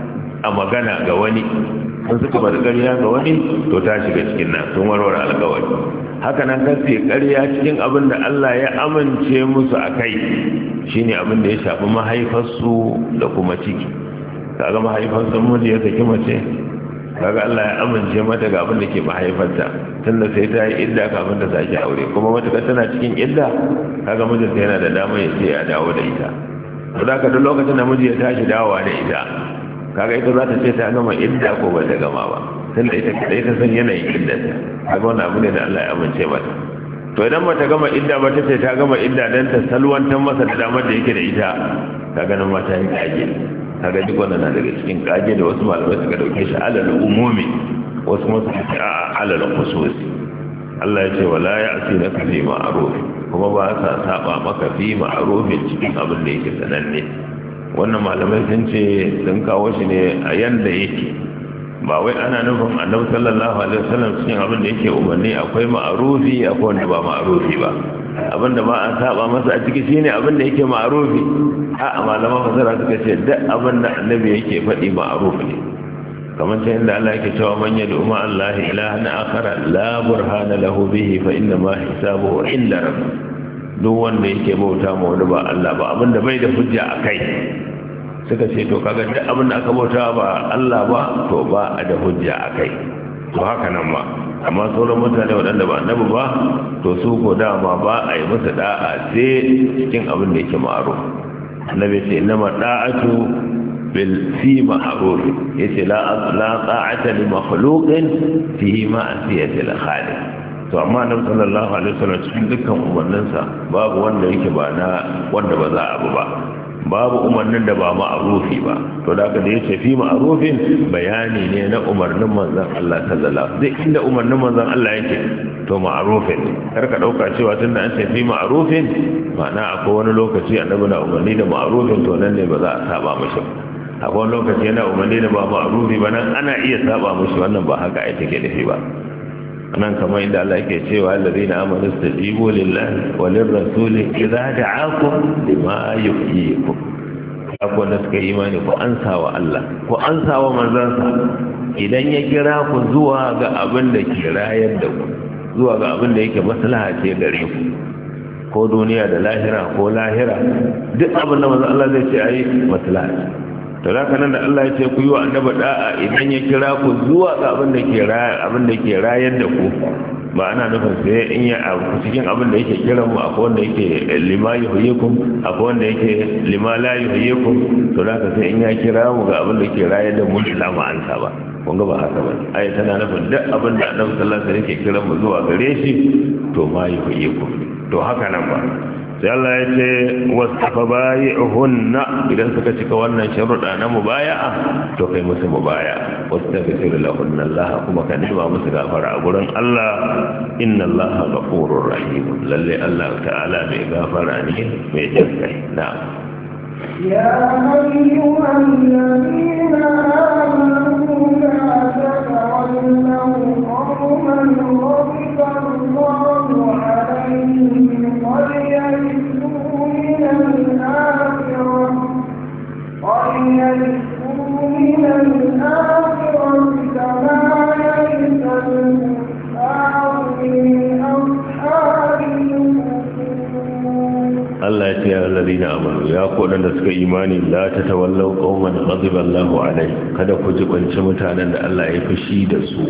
a magana ga wani, sun suka bada ƙarya ga wani to ta shiga cikin nan sun warware alƙawari. Haka nan kasi ƙarya cikin abin da Allah ya amince musu a kai shine abin da ya shafi mahaifarsu da kuma ciki. Kaga mahaifarsu miji ya saki mace, kaga Allah ya amince mata ga abin da ke mahaifarta tunda sai ta yi idda kafin ta sake aure, kuma matuƙar tana cikin idda kaga mijinta yana da damar ya ce ya dawo da ita. To da ka duk lokacin da miji ya tashi dawowa da ita, kaga ita za ta ce ta gama idda ko ba ta gama ba, tunda ita kadai ta san yanayin iddata. Kaga wannan abu ne da Allah ya amince mata. To idan ba ta gama idda ba ta ce ta gama idda dan ta salwantar masa da damar da yake da ita, kaga nan ma ta yi kage. Kaga duk wannan na daga cikin kage da wasu malamai suka dauke shi alal umumi, wasu kuma suka ce a'a alal khususi. Allah ya ce wala ya'sinaka fi ma'ruf, kuma ba sa saba maka fi ma'ruf cikin abin da yake sananne. Wannan malamai sun ce sun kawo shi ne a yanda yake, ba wai ana nufin annabi sallallahu alaihi wasallam cikin abin da yake umarni akwai ma'rufi akwai wanda ba ma'rufi ba. Abin da ba a saba masa a ciki shine abin da yake ma'rufi. A malaman fasara suka ce duk abin da annabi yake faɗi ma'ruf ne, kamar ta inda Allah yake cewa man yad'u ma Allah ilahan akhara la burhana lahu bihi fa inna ma hisabuhu inda rabbih. Duk wanda yake bauta ma wani ba Allah ba, abin da bai da hujja a kai, suka ce to kaga duk abin da aka bauta ba Allah ba to ba a da hujja a kai. To haka nan ba, amma sauran mutane waɗanda ba annabi ba to su ko dama ba a yi masa da'a sai cikin abin da yake ma'ruf. Annabi ce innama da'atu bil fi ma'ruf, yace la la ta'ata li makhluqin fi ma'siyati al khaliq. To amma annabi sallallahu alaihi wasallam cikin dukkan umarninsa babu wanda yake ba na wanda ba za a bi ba, babu umarnin da ba ma'rufi ba. To da haka da yace fi ma'rufin bayani ne na umarnin manzon Allah sallallahu alaihi wasallam. Inda umarnin manzon Allah yake to ma'rufin, kar ka dauka cewa tunda an ce fi ma'rufin ma'ana akwai wani lokaci annabi na umarni da ma'rufin to nan ne ba za a saba mishi. Akwai wani lokaci yana umarni da ba ma'rufi ba, nan ana iya saba mishi. Wannan ba haka ai take nufi ba. nan kamar inda Allah yake cewa allazina amanu istajibu lillahi wa lirrasuli idza da'akum lima yuhyikum. Akwai da suka imani ku ansa wa Allah, ku ansa wa manzansa idan ya kira ku zuwa ga abin da ke rayar da ku, zuwa ga abin da yake maslaha ce gare ku, ko duniya da lahira ko lahira, duk abin da manzon Allah zai ce ayi maslaha ce. To zaka nan da Allah ya ce ku yi wa annabi da'a idan ya kira ku zuwa ga abin da ke rayar abin da ke rayar da ku, ba ana nufin sai in ya abu cikin abin da yake kiran mu akwai wanda yake lima yuhyikum, akwai wanda yake lima la yuhyikum. To zaka sai in ya kira mu ga abin da ke rayar da mu da mu ansa ba, kun ga ba haka ba. Ai tana nufin duk abin da annabi sallallahu alaihi wasallam yake kiran mu zuwa gare shi to ma yuhyikum, to haka nan ba. Sai Allah ya ce wasafa bai'uhunna, idan suka cika wannan sharuɗa na mubaya'a to kai musu mubaya'a, wastaghfir lahunna Allah, kuma ka nima musu gafara a gurin Allah. Inna Allah ghafurur rahim, lalle Allah ta'ala mai gafara ne mai jinkai. Na'am ya ayyuhal ladina amanu la tatawallaw qawman ghadiba Allahu alayhim qad ya'isuu min al-akhirah qad ya'isuu min al-akhirah kama ya'isa al-kuffaru min ashabil qubur. Allah ya ce ya ladina amanu ya ku da suka imani la tatawallaw qauman ghadiba Allahu alaihim kada ku jibanci mutanen da Allah ya fushi da su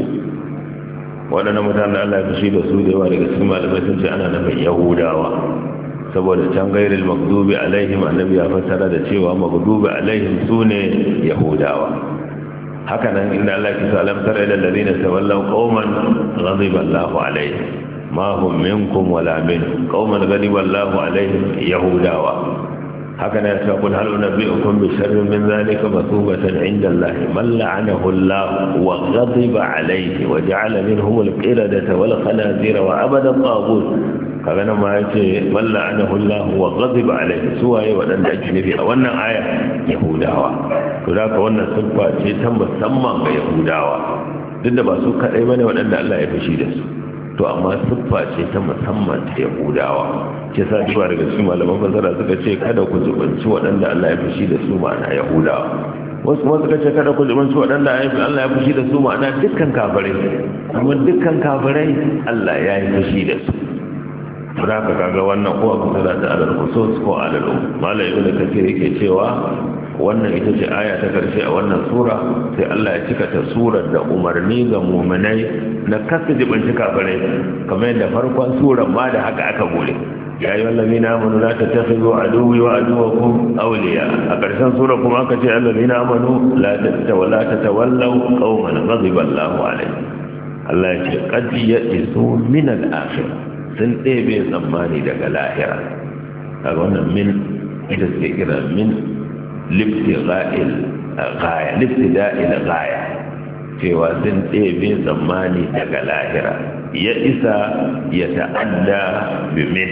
waɗannan mutanen da Allah ya fushi da su da yawa daga cikin malamai sun ce ana nufin yahudawa saboda can gairil maghdubi alaihim annabi ya fassara da cewa maghdubi alaihim sune yahudawa haka nan inda Allah ya ce alam tara ila alladhina tawallaw qauman ghadiba Allahu alaihim ma hum minkum wala min qauman ghadiba Allahu alaihim yahudawa haka nan ya ce qul hal unabbiukum bi sharrin min dhalika masubatan inda Allah man la'anahu Allah wa ghadiba alayhi wa ja'ala minhum al-qiradata wal khanazira wa abada at-taghut kaga nan ma yace man la'anahu Allah wa ghadiba alayhi suwaye wadanda ake nufi a wannan aya yahudawa to da ka wannan sifa ce ta musamman ga yahudawa duk da ba su kadai bane wadanda Allah ya fushi da su to amma siffa ce ta musamman ta yahudawa ke sa duba daga cikin malaman fasara suka ce kada ku zubanci waɗanda Allah ya fushi da su ma'ana yahudawa wasu kuma suka ce kada ku zubanci waɗanda Allah ya fushi da su ma'ana dukkan kafirai kuma dukkan kafirai Allah ya yi fushi da su don haka kaga wannan ko a fasara ta alal khusus ko alal um malai ibn kathir yake cewa wannan ita ce aya ta karshe a wannan sura sai Allah ya cika ta surar da umarni ga mu'minai na kasu jibanci kafirai kamar yadda farkon surar ma da haka aka bude ya yi wallazi na amanu la tattakhidhu aduwwi wa aduwwakum awliya a karshen sura kuma aka ce allazi na amanu la tatawalla tatawallaw qauman ghadiba Allahu alaihim Allah ya ce qad ya'isu min al-akhirah sun ɗebe tsammani daga lahira kaga wannan min ita ce kira min libtigha'il ghaya libtida'il ghaya cewa sun ɗebe tsammani daga lahira ya isa ya ta'adda bi min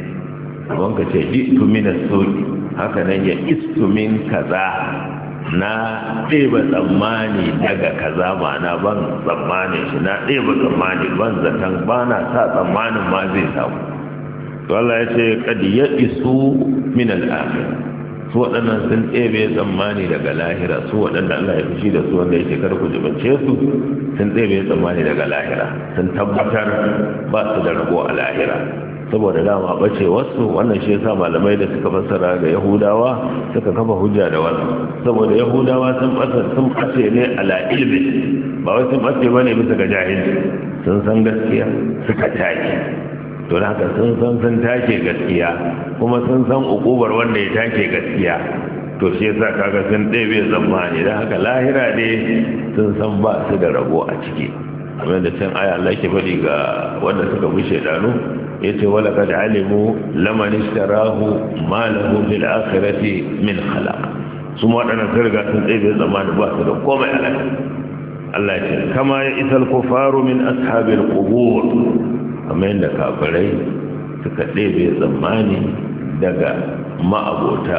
wanka ce jitu min as-suqi haka nan ya istu min kaza na ɗeba tsammani daga kaza ma'ana ban tsammani shi na ɗeba tsammani ban zaton ba na sa tsammanin ma zai samu to Allah ya ce kad ya isu min al-akhir su waɗannan sun ɗebe tsammani daga lahira su waɗanda Allah ya fushi da su wanda yake kar ku jibance su sun ɗebe tsammani daga lahira sun tabbatar ba su da rabo a lahira saboda dama bace wasu wannan shi yasa malamai da suka fassara ga yahudawa suka kafa hujja da wannan saboda yahudawa sun fasa sun bace ne ala ilmi ba wai sun bace bane bisa ga jahilci sun san gaskiya suka take to haka sun san sun take gaskiya kuma sun san ukubar wanda ya take gaskiya to shi yasa kaga sun ɗebe zamani dan haka lahira ne sun san ba su da rabo a ciki kamar da can aya Allah ke faɗi ga wanda suka bushe dano yace wala kad alimu laman ishtarahu ma lahu fil akhirati min khalaq su ma wadannan sun riga sun tsaye zamani ba su da komai a nan Allah ce kama ya isal kufaru min ashabil qubur kamar yadda kafirai suka ɗebe zamani daga ma'abota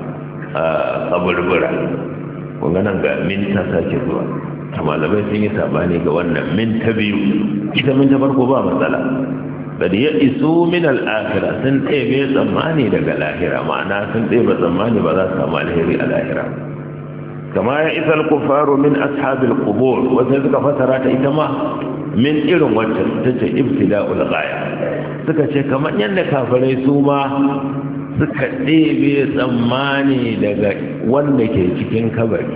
a kaburbura kun nan ga min ta sake zuwa malamai sun yi sabani ga wannan min ta biyu ita min ta farko ba matsala da ya isu min al'akira sun ɗebe tsammani daga lahira ma'ana sun ɗebe tsammani ba za su samu alheri a lahira kama ya isa al-kufaru min ashabil qubur wanda suka fasara ta ita ma min irin wacce ta ce ibtida'ul ghaya suka ce kamar yadda kafirai su ma suka ɗebe tsammani daga wanda ke cikin kabari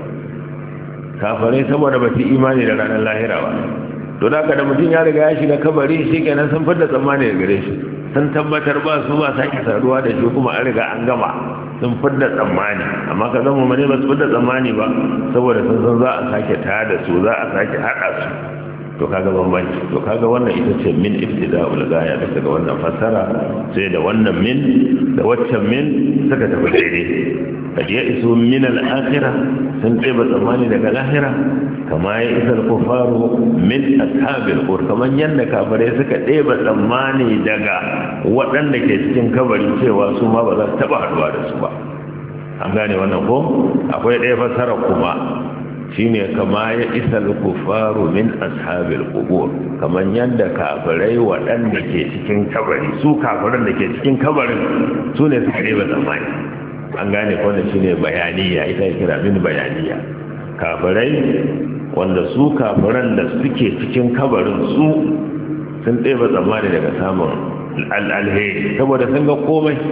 kafirai saboda ba su imani da ranar lahira ba to da da mutum ya riga ya shiga kabari shi kenan sun fidda tsammani da gare shi sun tabbatar ba su ba sake saduwa da shi kuma an riga an gama sun fidda tsammani amma ka zama mane ba su fidda tsammani ba saboda sun san za a sake tada su za a sake haɗa su to kaga bambanci to kaga wannan ita ce min ibtida'ul ghaya da daga wannan fassara sai da wannan min da waccan min suka tafi daidai kaje ya isu min al-akhirah sun tseba tsammani daga lahira kama ya isa al-kufaru min ashabil qur kaman yanda kafirai suka ɗeba tsammani daga waɗanda ke cikin kabari cewa su ma ba za su taba haduwa da su ba an gane wannan ko akwai ɗaya fassara kuma shine kama ya isa al-kufaru min ashabil qubur kaman yanda kafirai waɗanda ke cikin kabari su kafiran da ke cikin kabarin su ne suka ɗeba tsammani an gane ko da shine bayaniya ita kira min bayaniya kafirai wanda su kafiran da suke cikin kabarin su sun ɗeba tsammani daga samun alheri saboda sun ga komai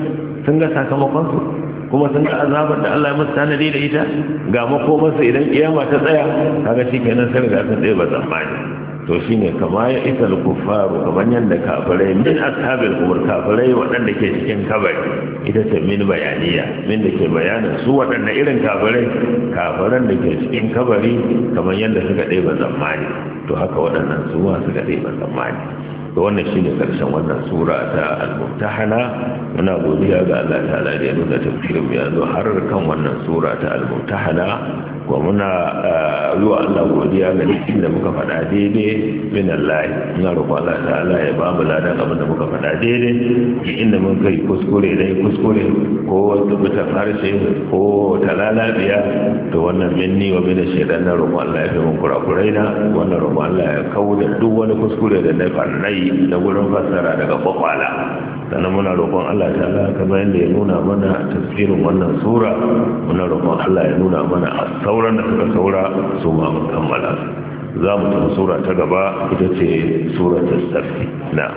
sun ga sakamakon su kuma sun ga azabar da Allah ya musu tanadi da ita ga makomarsu idan kiyama ta tsaya kaga shikenan sai ga sun tsaye ba tsammani to shine kama ya isa al-kuffaru kaman yanda kafirai min ashabil qubur kafirai waɗanda ke cikin kabari ita ce min bayaniya min da ke bayanin su waɗanda irin kafirai kafiran da ke cikin kabari kaman yanda suka dai ba tsammani to haka waɗannan su ma suka dai ba tsammani to wannan shine karshen wannan sura ta al-mumtahana muna godiya ga Allah ta'ala da ya nuna tafsirin ya zo har kan wannan sura ta al-mumtahana ko muna yi wa Allah godiya ga dukkan da muka faɗa daidai min Allah ina roƙon Allah ta'ala ya ba mu ladan abin da muka faɗa daidai inda mun kai kuskure dai kuskure ko wata bata harshe ko talalabiya to wannan minni wa min shaytan na roƙon Allah ya fi mun kurakurai na wannan roƙon Allah ya kauda duk wani kuskure da na fannai da gurin fassara daga kwakwala sannan muna roƙon Allah ta'ala kamar yadda ya nuna mana tafsirin wannan sura muna roƙon Allah ya nuna mana a sauran da suka saura su ma mun kammala za mu tafi sura ta gaba ita ce suratul safi na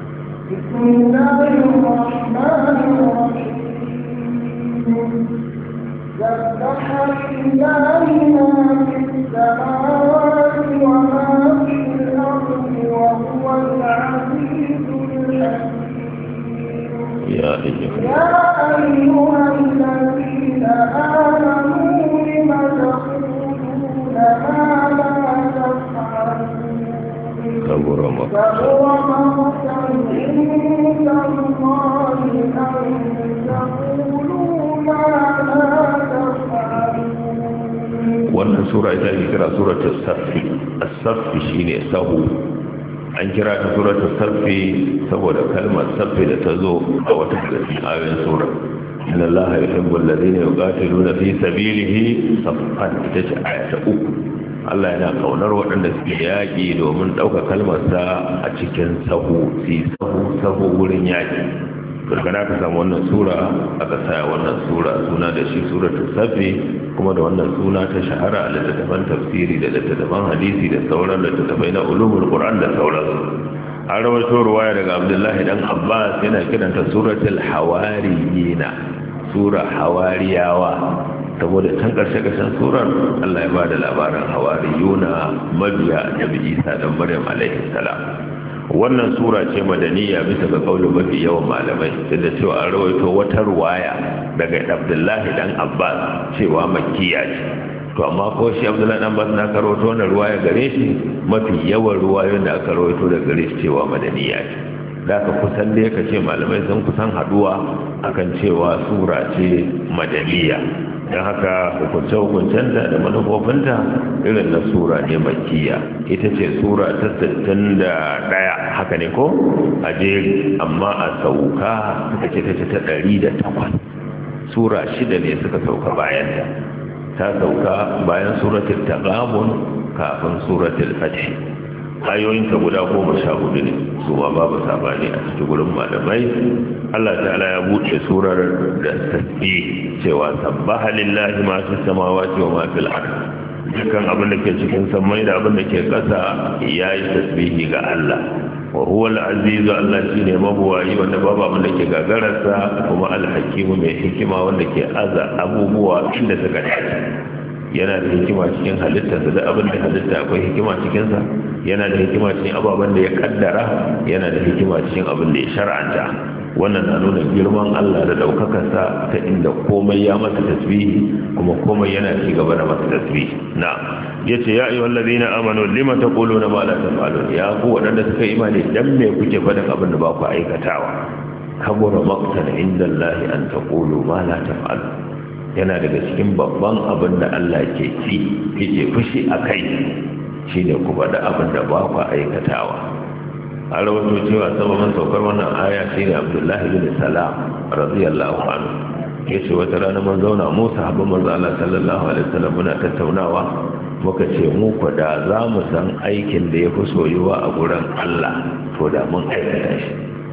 سبح لله ما في السماوات وما في الأرض وهو العزيز الحكيم يا أيها أيها الذين آمنوا لم تقولون ما لا تفعلون كبر مقتا عند الله أن تقولوا ما لا wannan sura ita ake kira suratul safi as-safi shine sahu an kira ta suratul safi saboda kalmar safi da ta zo a wata daga cikin ayoyin sura inna allaha yuhibbul ladina yuqatiluna fi sabilihi saffan ita ce aya ta uku Allah yana kaunar waɗanda suke yaƙi domin ɗauka kalmarsa a cikin sahu si sahu sahu wurin yaƙi gargada ka samu wannan sura aka saya wannan sura suna da shi suratul safi kuma da wannan suna ta shahara a littattafan tafsiri da littattafan hadisi da sauran littattafai na ulumul qur'an da sauransu an rawaito ruwaya daga abdullahi dan abbas yana kiranta suratul hawariyina sura hawariyawa saboda can karshe karshen surar Allah ya bada labarin hawariyuna mabiya annabi Isa dan Maryam alaihi salam wannan sura ce madaniya bisa ga kaulin mafi yawan malamai da cewa an rawaito wata ruwaya daga Abdullahi dan Abbas cewa makkiya ce to amma ko shi Abdullahi dan Abbas na karoto wannan ruwaya gare shi mafi yawan ruwayoyin da aka rawaito daga gare shi cewa madaniya ce da ka kusan da yake ce malamai sun kusan haduwa akan cewa sura ce madaniya don haka hukunce-hukuncenta da manufofinta irin na sura ne makiya ita ce sura ta sittin da ɗaya haka ne ko a jeri amma a sauka suka ce ta ce ta ɗari da takwas sura shida ne suka sauka bayanta ta sauka bayan suratul taghabun kafin suratul fath ayoyinta guda goma sha hudu ne su ma babu sabani a cikin gurin malamai Allah ta'ala ya buɗe surar da tasbih cewa sabbaha lillahi ma fi samawati wa ma fil ard dukkan abin da ke cikin samai da abin da ke ƙasa yayi tasbihi ga Allah wa huwa al-aziz Allah shine mabuwayi wanda babu abin da ke gagararsa kuma al-hakim mai hikima wanda ke aza abubuwa inda suka dace yana da hikima cikin halittarsa da abin da halitta akwai hikima cikinsa yana da hikima cikin ababen da ya kaddara yana da hikima cikin abin da ya shar'anta wannan na nuna girman Allah da daukakarsa ta inda komai ya masa tasbihi kuma komai yana ci gaba da masa tasbihi na yace ya ayyuhal ladina amanu lima taquluna ma la taf'alun ya ku wadanda suka imani dan me kuke faɗin abin da ba ku aikatawa kabura maqtan inda Allah an taqulu ma la taf'alun yana daga cikin babban abin da Allah ke ci yake fushi a kai shi ne kuma da abin da ba ku aikatawa a rawato cewa sababin saukar wannan aya shi ne abdullahi bin salam radiyallahu anhu ya ce wata rana mun zauna musa haɓar manzo Allah sallallahu alaihi wasallam muna tattaunawa muka ce mu ku da za mu san aikin da ya fi soyuwa a gurin Allah to da mun aikata shi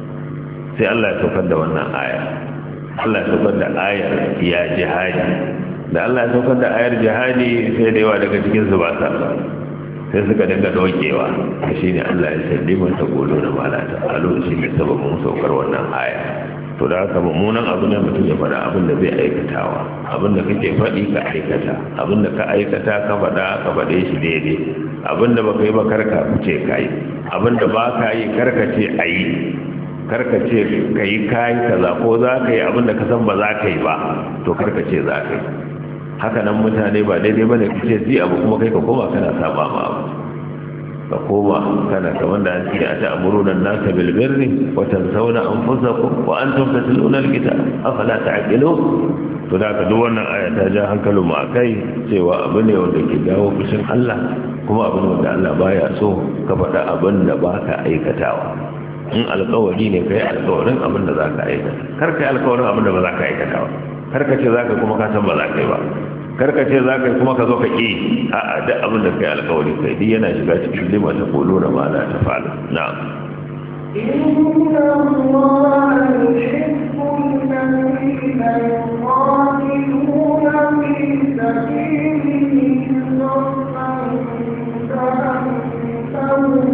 sai Allah ya saukar da wannan aya Allah ya saukar da ayar ya jihadi da Allah ya saukar da ayar jihadi sai da yawa daga cikin su ba sa sai suka dinga dokewa shi ne Allah ya sallima ta golo da malata a lokacin da sababin saukar wannan aya to da haka mummunan abu ne mutum ya faɗa abin da zai aikatawa, abin da kake faɗi ka aikata, abin da ka aikata ka faɗa ka faɗe shi daidai, abin da baka yi ba karka ce ka yi, abin da ba ka yi karka ce a yi, karka ce ka yi kayi kaza ko za ka yi abin da ka san ba za ka yi ba to karka ce za ka yi. Haka nan mutane ba daidai ba ne ka ce ji abu kuma kai ka koma kana saba ma abu, ka koma kana kamar da an ce a ta amuru nan nasa bilbirni watan sauna an fusa ku wa an tafsa tilunar gita afala ta aƙilo. To da ka duk wannan aya ta ja hankalin mu a kai cewa abu ne wanda ke jawo fushin Allah, kuma abu ne wanda Allah baya so ka faɗa abin da ba ka aikatawa. In alkawari ne kai alkawarin abin da za ka aikata, kar ka yi alkawarin abin da ba za ka aikatawa, kar ka ce za ka kuma ka san ba za ka yi ba, karka ce za ka yi kuma ka zo ka ƙi a a duk abin da kai alkawari kai duk yana shiga cikin lima ta kolo na ma'ana ta fa'ala. Na'am. Inna Allah yuhibbul ladina yuqatiluna fi sabilihi saffan ka'annahum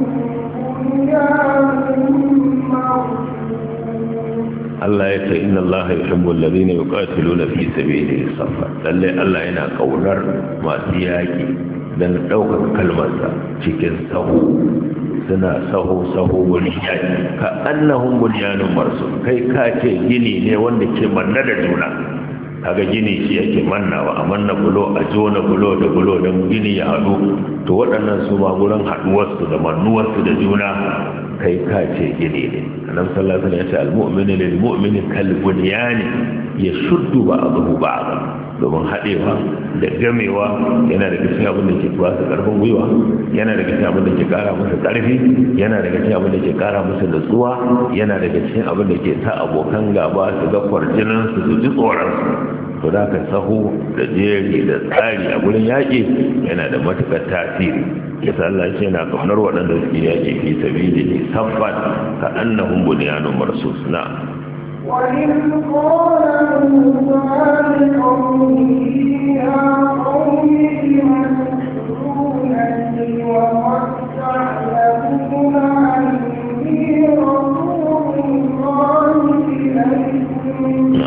bunyanun marsus. Allah ya ce inna Allah yuhibbul ladina yuqatiluna fi sabilihi saffan, lalle Allah yana kaunar masu yaki dan daukar kalmarsa cikin sahu, suna sahu sahu wurin yaki ka annahum bunyanun marsus, kai ka ce gini ne wanda ke manna da juna. Kaga gini shi yake mannawa a manna bulo a jona bulo da bulo don gini ya haɗu, to waɗannan su ma gurin haɗuwarsu da mannuwarsu da juna kai ka ce gini ne. Annabi sallallahu alaihi wasallam ya ce al-mu'minu lil mu'mini kal bunyani yashuddu ba'dahu ba'dan, domin haɗewa da gamewa yana daga cikin abin da ke ba su ƙarfin gwiwa, yana daga cikin abin da ke ƙara musu ƙarfi, yana daga cikin abin da ke ƙara musu nutsuwa, yana daga cikin abin da ke sa abokan gaba su ga kwarjinin su su ji tsoron su. To da ka sahu da jeri da tsari a gurin yaƙi yana da matuƙar tasiri. Yasa Allah ce na kaunar waɗanda suke yaƙi fi sabilihi saffan ka annahum bunyanun marsus. Na وإذ قال موسى لقومه يا قوم لم تؤذونني وقد تعلمون أني رسول الله إليكم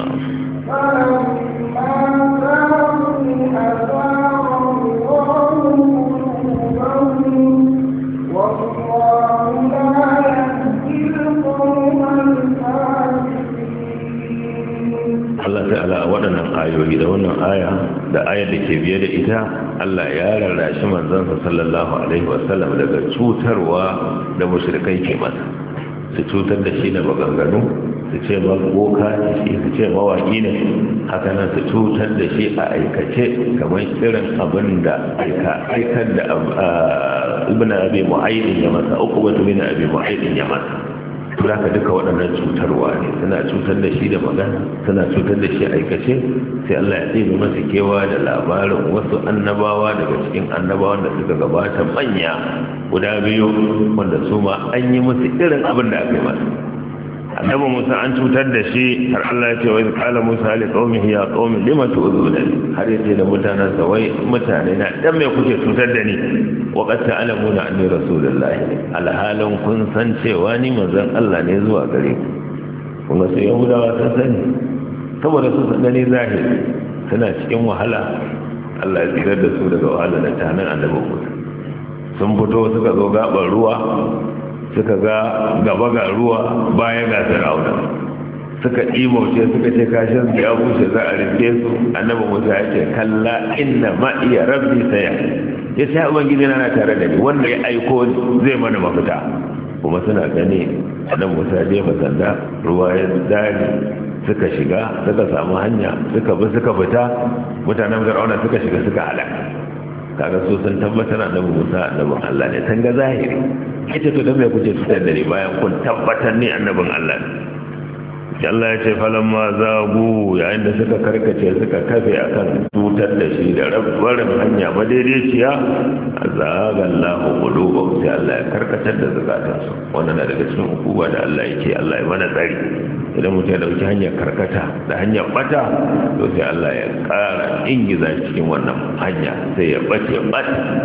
فلما زاغوا أزاغ الله قلوبهم والله لا يهدي القوم الفاسقين. Allah ta'ala a waɗannan ayoyi da wannan aya da ayar da ke biye da ita, Allah ya rarrashi manzansa sallallahu alaihi wasallam daga cutarwa da mushrikai ke masa, su cutar da shi da maganganu, su ce ma boka ne shi, su ce mawaki ne, haka nan su cutar da shi a aikace kamar irin abin da aikar da ibn abi mu'ayyid ya masa, uku wata bin abi mu'ayyid ya masa. Tura ka duka waɗannan cutarwa ne, suna cutar da shi da magana, suna cutar da shi aikace. Sai Allah ya ɗebe masa kewa da labarin wasu annabawa daga cikin annabawan da suka gabata manya guda biyu, wanda su ma an yi musu irin abin da aka yi masa. Annabi Musa an cutar da shi har Allah ya ce wa qala Musa li qaumihi ya qaumi lima tu'zunani, har yace da mutanen sa wai mutane na dan me kuke cutar da ni, wa qad ta'lamuna anni rasulullahi, alhalan kun san cewa ni manzon Allah ne zuwa gare ku. Kun ga sai Yahudawa sun sani, saboda su san ne zahiri suna cikin wahala. Allah ya tsira da su daga wahala da tanan annabi Musa. Sun fito suka zo gaban ruwa, suka ga gaba ga ruwa baya ga Fir'auna, suka imauce suka ce kashin ya bushe za a rike su. Annabi Musa ya ce kalla inna ma iya rabbi saya, ya sai ubangiji na tare da ni, wanda ya aiko zai mana mafita. Kuma suna gani Annabi Musa ya jefa sanda, ruwa ya dare, suka shiga suka samu hanya, suka bi suka fita, mutanen Fir'auna suka shiga suka halaka. Kaga su sun tabbatar Annabi Musa annabin Allah ne, tanga zahiri. Ita to dan me kuke fitar da ni bayan kun tabbatar ni annabin Allah ne? Allah ya ce falamma zagu, yayin da suka karkace suka kafe akan tutar da shi da rabbarin hanya madaidaiciya, azaga Allahu qulubahum, sai Allah ya karkatar da zakatansu. Wannan na daga cikin hukuma da Allah yake, Allah ya mana tsari. Idan mutum ya dauki hanyar karkata da hanyar bata, to sai Allah ya ƙara ingiza cikin wannan hanya, sai ya bace bata.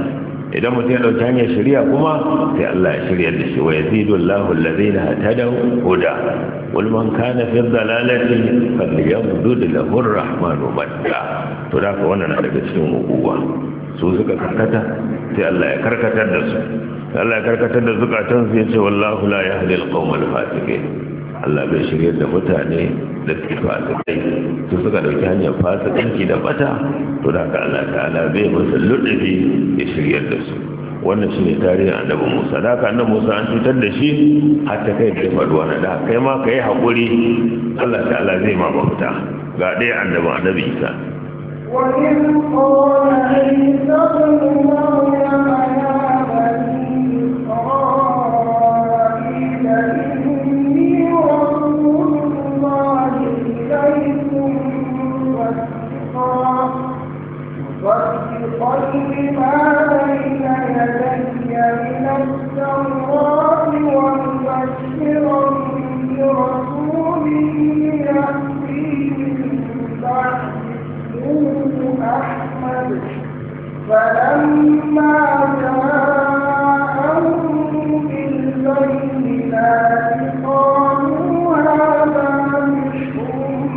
idan mutum ya dauki hanyar shari'a kuma sai Allah ya shirya da shi wa yazidu Allahu alladhina hatadaw huda wal man kana fi dhalalati falyamdud lahu ar-rahmanu madda to da ka wannan daga cikin uguwa su suka karkata sai Allah ya karkatar da su Allah ya karkatar da zukatan su yace wallahu la yahdi al-qawm al-fasiqin Allah bai shirye da mutane da fasikai su suka dauki hanyar fasikanci da bata to da ka Allah ta'ala bai musu ludubi ya shirye da su wannan shine tarihin annabi Musa da ka annabi Musa an cutar da shi har ta kai da faduwa na da kai ma kai hakuri Allah ta'ala zai ma bauta ga dai annabi annabi Isa وإذ قال عيسى ابن مريم يا بني إسرائيل إني رسول الله إليكم مصدقا لما بين يدي من التوراة ومبشرا برسول يأتي من بعد أحمد فلما جاءهم بالبينات قالوا هذا سحر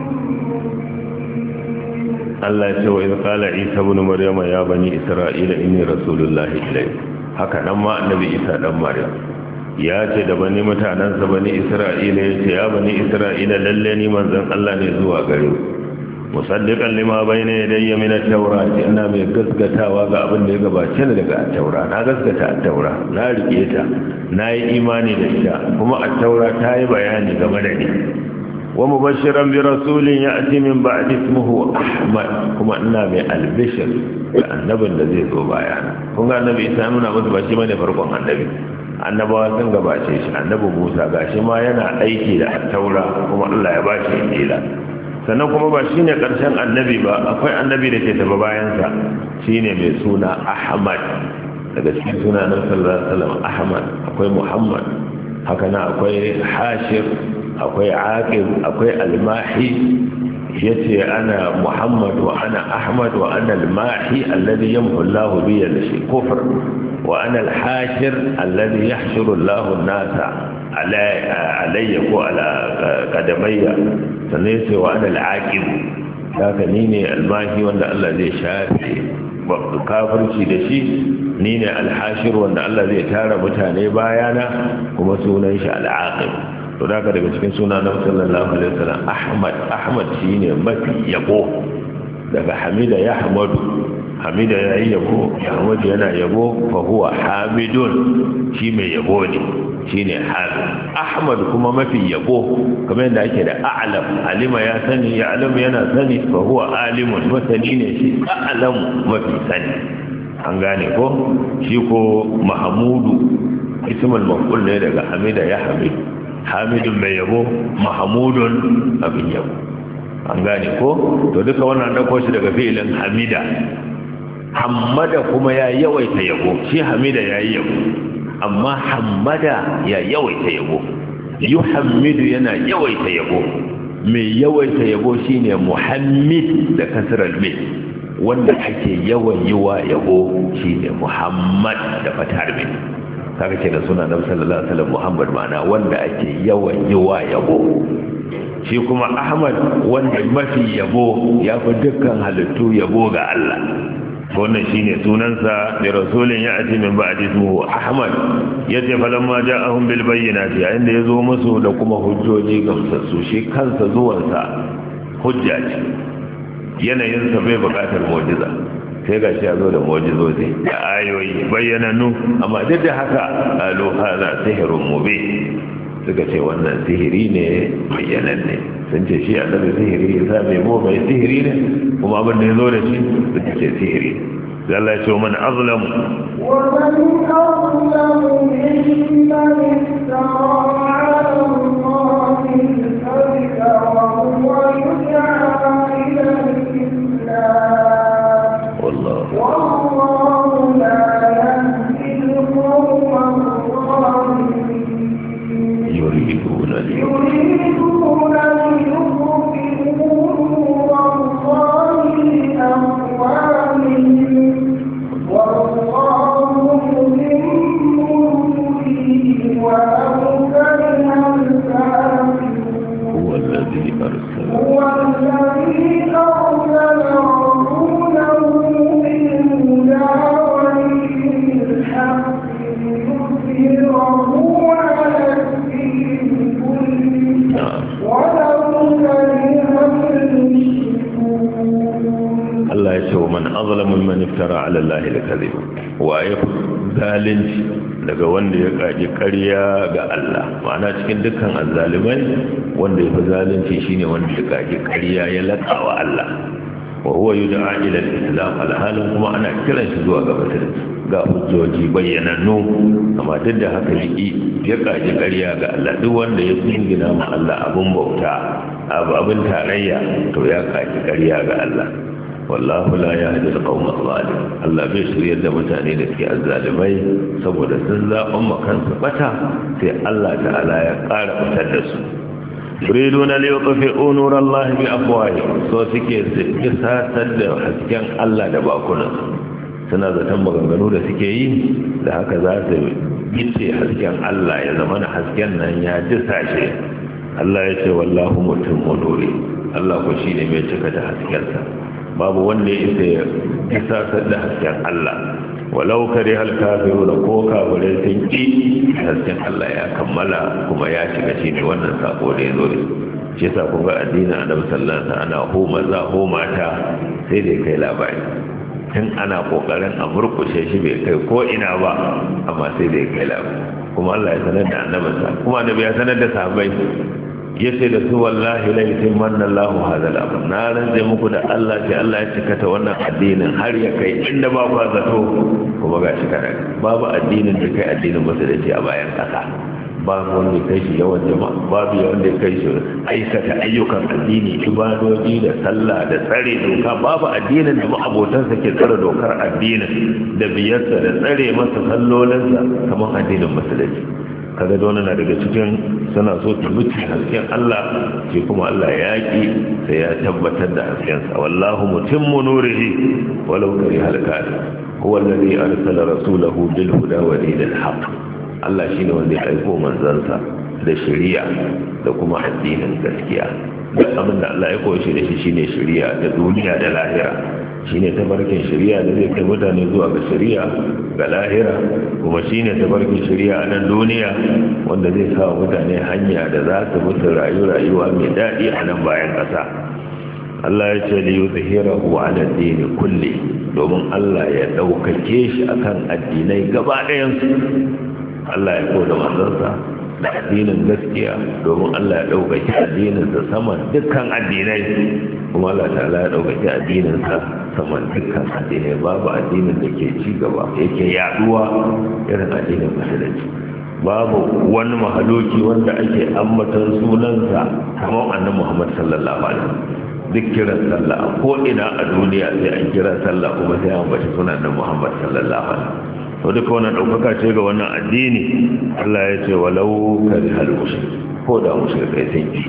مبين. الله يقول إذ قال عيسى ابن مريم يا بني إسرائيل إني رسول الله إليكم haka nan ma annabi Isa dan Maryam ya ce da bani mutanansa bani Isra'ila ya ce ya bani Isra'ila lalle ni manzon Allah ne zuwa gare ku musaddiqan lima bayna yadayya min at-taurat ina mai gaskatawa ga abin da ya gabace ni daga at-taura na gaskata at-taura na rike ta na yi imani da ita kuma at-taura ta yi bayani game da ni wa mubashiran bi rasulin ya'ti min ba'di ismihi Ahmad kuma ina mai albishir ga annabin da zai zo bayana kun ga annabi Isa nuna masa ba shi bane farkon annabi annabawa sun gabace shi annabi Musa gashi ma yana aiki da at-taura kuma Allah ya bashi injila sannan kuma ba shi ne ƙarshen annabi ba akwai annabi da ke taba bayansa shi ne mai suna Ahmad daga cikin suna na sallallahu alaihi wasallam Ahmad akwai Muhammad haka na akwai Hashir akwai Aqib akwai Al-Mahi yace ana Muhammad wa ana Ahmad wa ana Al-Mahi alladhi yamhu Allahu bi al-kufr wa ana Al-Hashir alladhi yahshuru Allahu an-nasa alayya ko ala qadamayya sannan sai wa ana al-aqib haka ni ne almahi wanda Allah zai shafe kafirci da shi ni ne al-hashir wanda Allah zai tara mutane bayana kuma sunan shi al-aqib to daga daga cikin sunan sallallahu alaihi wasallam Ahmad Ahmad shine mafi yabo daga Hamida ya Hamadu Hamida ya yi yabo Hamadu yana yabo fa huwa Hamidun shi mai yabo ne shine Hamid Ahmad kuma mafi yabo kamar yadda ake da a'lam alima ya sani ya alamu yana sani fa huwa alimun masani ne shi a'lam mafi sani an gane ko shi ko Mahmudu ismul maf'ul ne daga Hamida ya Hamid Hamidun mai yabo Mahmudun abin yabo an gane ko to duka wannan dauko shi daga fi'ilin Hamida Hammada kuma ya yawaita yabo shi Hamida yayi yabo amma Hammada ya yawaita yabo Yuhammidu yana yawaita yabo mai yawaita yabo shine Muhammad da kasral mim wanda ake yawan yiwa yabo shine Muhammad da fatar mim kaga kenan suna Nabi sallallahu alaihi wasallam Muhammad ma'ana wanda ake yawan yiwa yabo shi kuma Ahmad wanda mafi yabo ya fi dukkan halittu yabo ga Allah wannan shine sunansa da rasulin ya ati min ba'di ismuhu Ahmad yace falamma ja'ahum bil bayyinati inda yazo musu da kuma hujjoji gamsassu shi kansa zuwansa hujja ce yanayin sa bai bukatar mu'jiza sai gashi yazo da mu'jizozi da ayoyi bayyananu amma duk da haka alu hadha sihrun mubin suka ce wannan sihiri ne bayyananne sun ce shi annabi sihiri ya mai mu mai sihiri ne kuma abin da ya zo da shi suka ce sihiri sai Allah ya ce man azlamu wa man azlamu mimman iftara ala Allahi al-kadhiba wa huwa yud'a ila al-islam wallahu wallahu la yahdi al-qawma adh-dhalimin يريدون يريدون ليطفئوا نور الله بأفواههم والله al-kadhib waye zalunci daga wanda ya kaji ƙarya ga Allah ma'ana cikin dukkan azzalimai wanda ya fi zalunci shine wanda ya kaji ƙarya ya laka wa Allah wa huwa yud'a ila al-islam alhalin kuma ana kiran shi zuwa ga musulunci ga hujjoji bayyanannu amma duk da haka yaki ya kaji ƙarya ga Allah duk wanda ya tsingina ma Allah abun bauta abu abin tarayya to ya kaji ƙarya ga Allah wallahu la yahdi al-qawm adh-dhalim Allah bai shiryar da mutane da suke azzalimai saboda sun zaɓan makansu bata sai Allah ta'ala ya ƙara fitar da su yuriduna li yutfi'u nurallahi bi afwahihim so suke satar da hasken Allah da bakunan suna zaton maganganu da suke yi da haka za su gice hasken Allah ya zama na hasken nan ya disashe Allah ya ce wallahu mutimmu nuri Allah ko shine mai cika da haskensa babu wanda ya isa ya isasar da hasken Allah walau kare halkafiru da ko kafirai sun ki hasken Allah ya kammala kuma ya shiga shi ne wannan sako da ya zo da shi yasa kun ga addinin Annabi sallallahu alaihi wasallam ana homa za homa ta sai dai kai labari tun ana kokarin a murkushe shi bai kai ko ina ba amma sai dai kai labari kuma Allah ya sanar da annabinsa kuma annabi ya sanar da sahabbai yace da su wallahi la yutimmanna Allahu hadha al-amr na ranje muku da Allah sai Allah ya cika ta wannan addinin har ya kai inda ba ku zato kuma ga shi kada babu addinin da kai addinin musulunci a bayan kasa babu wanda kai shi yawan jama'a babu wanda kai shi aikata ayyukan addini ibadoji da sallah da tsare doka babu addinin da abotansa ke tsare dokar addinin da biyarsa da tsare masa sallolinsa kamar addinin musulunci kaga da wannan daga cikin suna so ta mutu hasken Allah ce kuma Allah ya ki sai ya tabbatar da haskensa wallahu mutimmu nurihi walau karihal kafir huwa alladhi arsala rasulahu bil huda wa dinil haqq Allah shine wanda ya aiko manzansa da shari'a da kuma addinin gaskiya duk abin da Allah ya koyi da shi shine shari'a da duniya da lahira shine tabarkin shari'a da zai kai mutane zuwa ga shari'a ga lahira kuma shine tabarkin shari'a a nan duniya wanda zai sa mutane hanya da za su mutu rayu rayuwa mai daɗi a nan bayan ƙasa Allah ya ce li yuzhirahu ala dini kulli domin Allah ya ɗaukake shi akan addinai gaba ɗayan su Allah ya koda manzansa da addinin gaskiya domin Allah ya ɗaukaki addininsa saman dukkan addinai kuma Allah ta'ala ya ɗaukaki addininsa saman dukkan addinai babu addinin da ke ci gaba yake yaduwa irin addinin musulunci babu wani mahaloki wanda ake ambatan sunansa kamar annabi Muhammad sallallahu alaihi wasallam duk kiran sallah ko ina a duniya sai an kira sallah kuma sai an bashi sunan annabi Muhammad sallallahu alaihi wasallam to duka wannan ɗaukaka ce ga wannan addini Allah ya ce walau karihal mushrik ko da mushrikai sun ki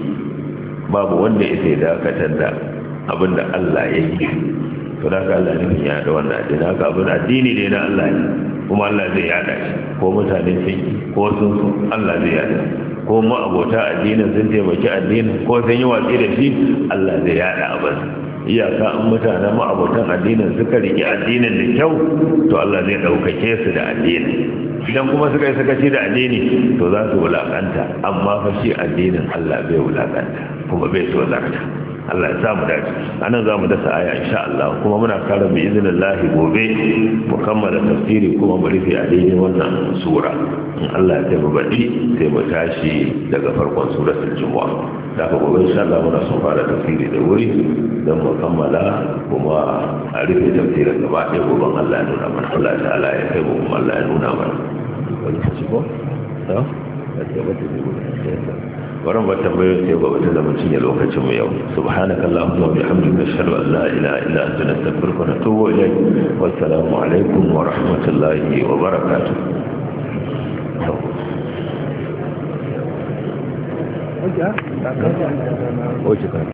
babu wanda ya sai dakatar da abinda Allah ya yi to da ka Allah ne ya da wannan addini haka abin addini ne na Allah ne kuma Allah zai yada shi ko mutane sun ki ko sun so Allah zai yada ko mu abota addinin sun taimaki addinin ko sun yi watsi da shi Allah zai yada abin iyaka in mutanen ma'abotan addinin suka riƙe addinin da kyau to Allah zai ɗaukake su da addini idan kuma suka yi sakaci da addini to za su wulaƙanta amma fa shi addinin Allah bai wulaƙanta kuma bai so zarta Allah ya samu dace anan za mu dasa aya insha Allah kuma muna kara bi iznillahi gobe mu kammala tafsiri kuma mu rufe a daidai wannan sura in Allah ya tabbata baɗi sai mu tashi daga farkon suratul jumu'a da ka gobe insha Allah muna son fara tafsiri da wuri don mu kammala kuma a rufe tafsirin gaba ɗaya gobe Allah ya nuna mana Allah ta'ala ya kai mu kuma Allah ya nuna mana wani kaci ko ta ya tabbata da waran ba tambayoyin sai ba wata zama cinye lokacin mu yau subhanaka allahumma wa bihamdika ashhadu an la ilaha illa anta astaghfiruka wa atubu ilayk wa assalamu alaikum wa rahmatullahi wa barakatuh oja oja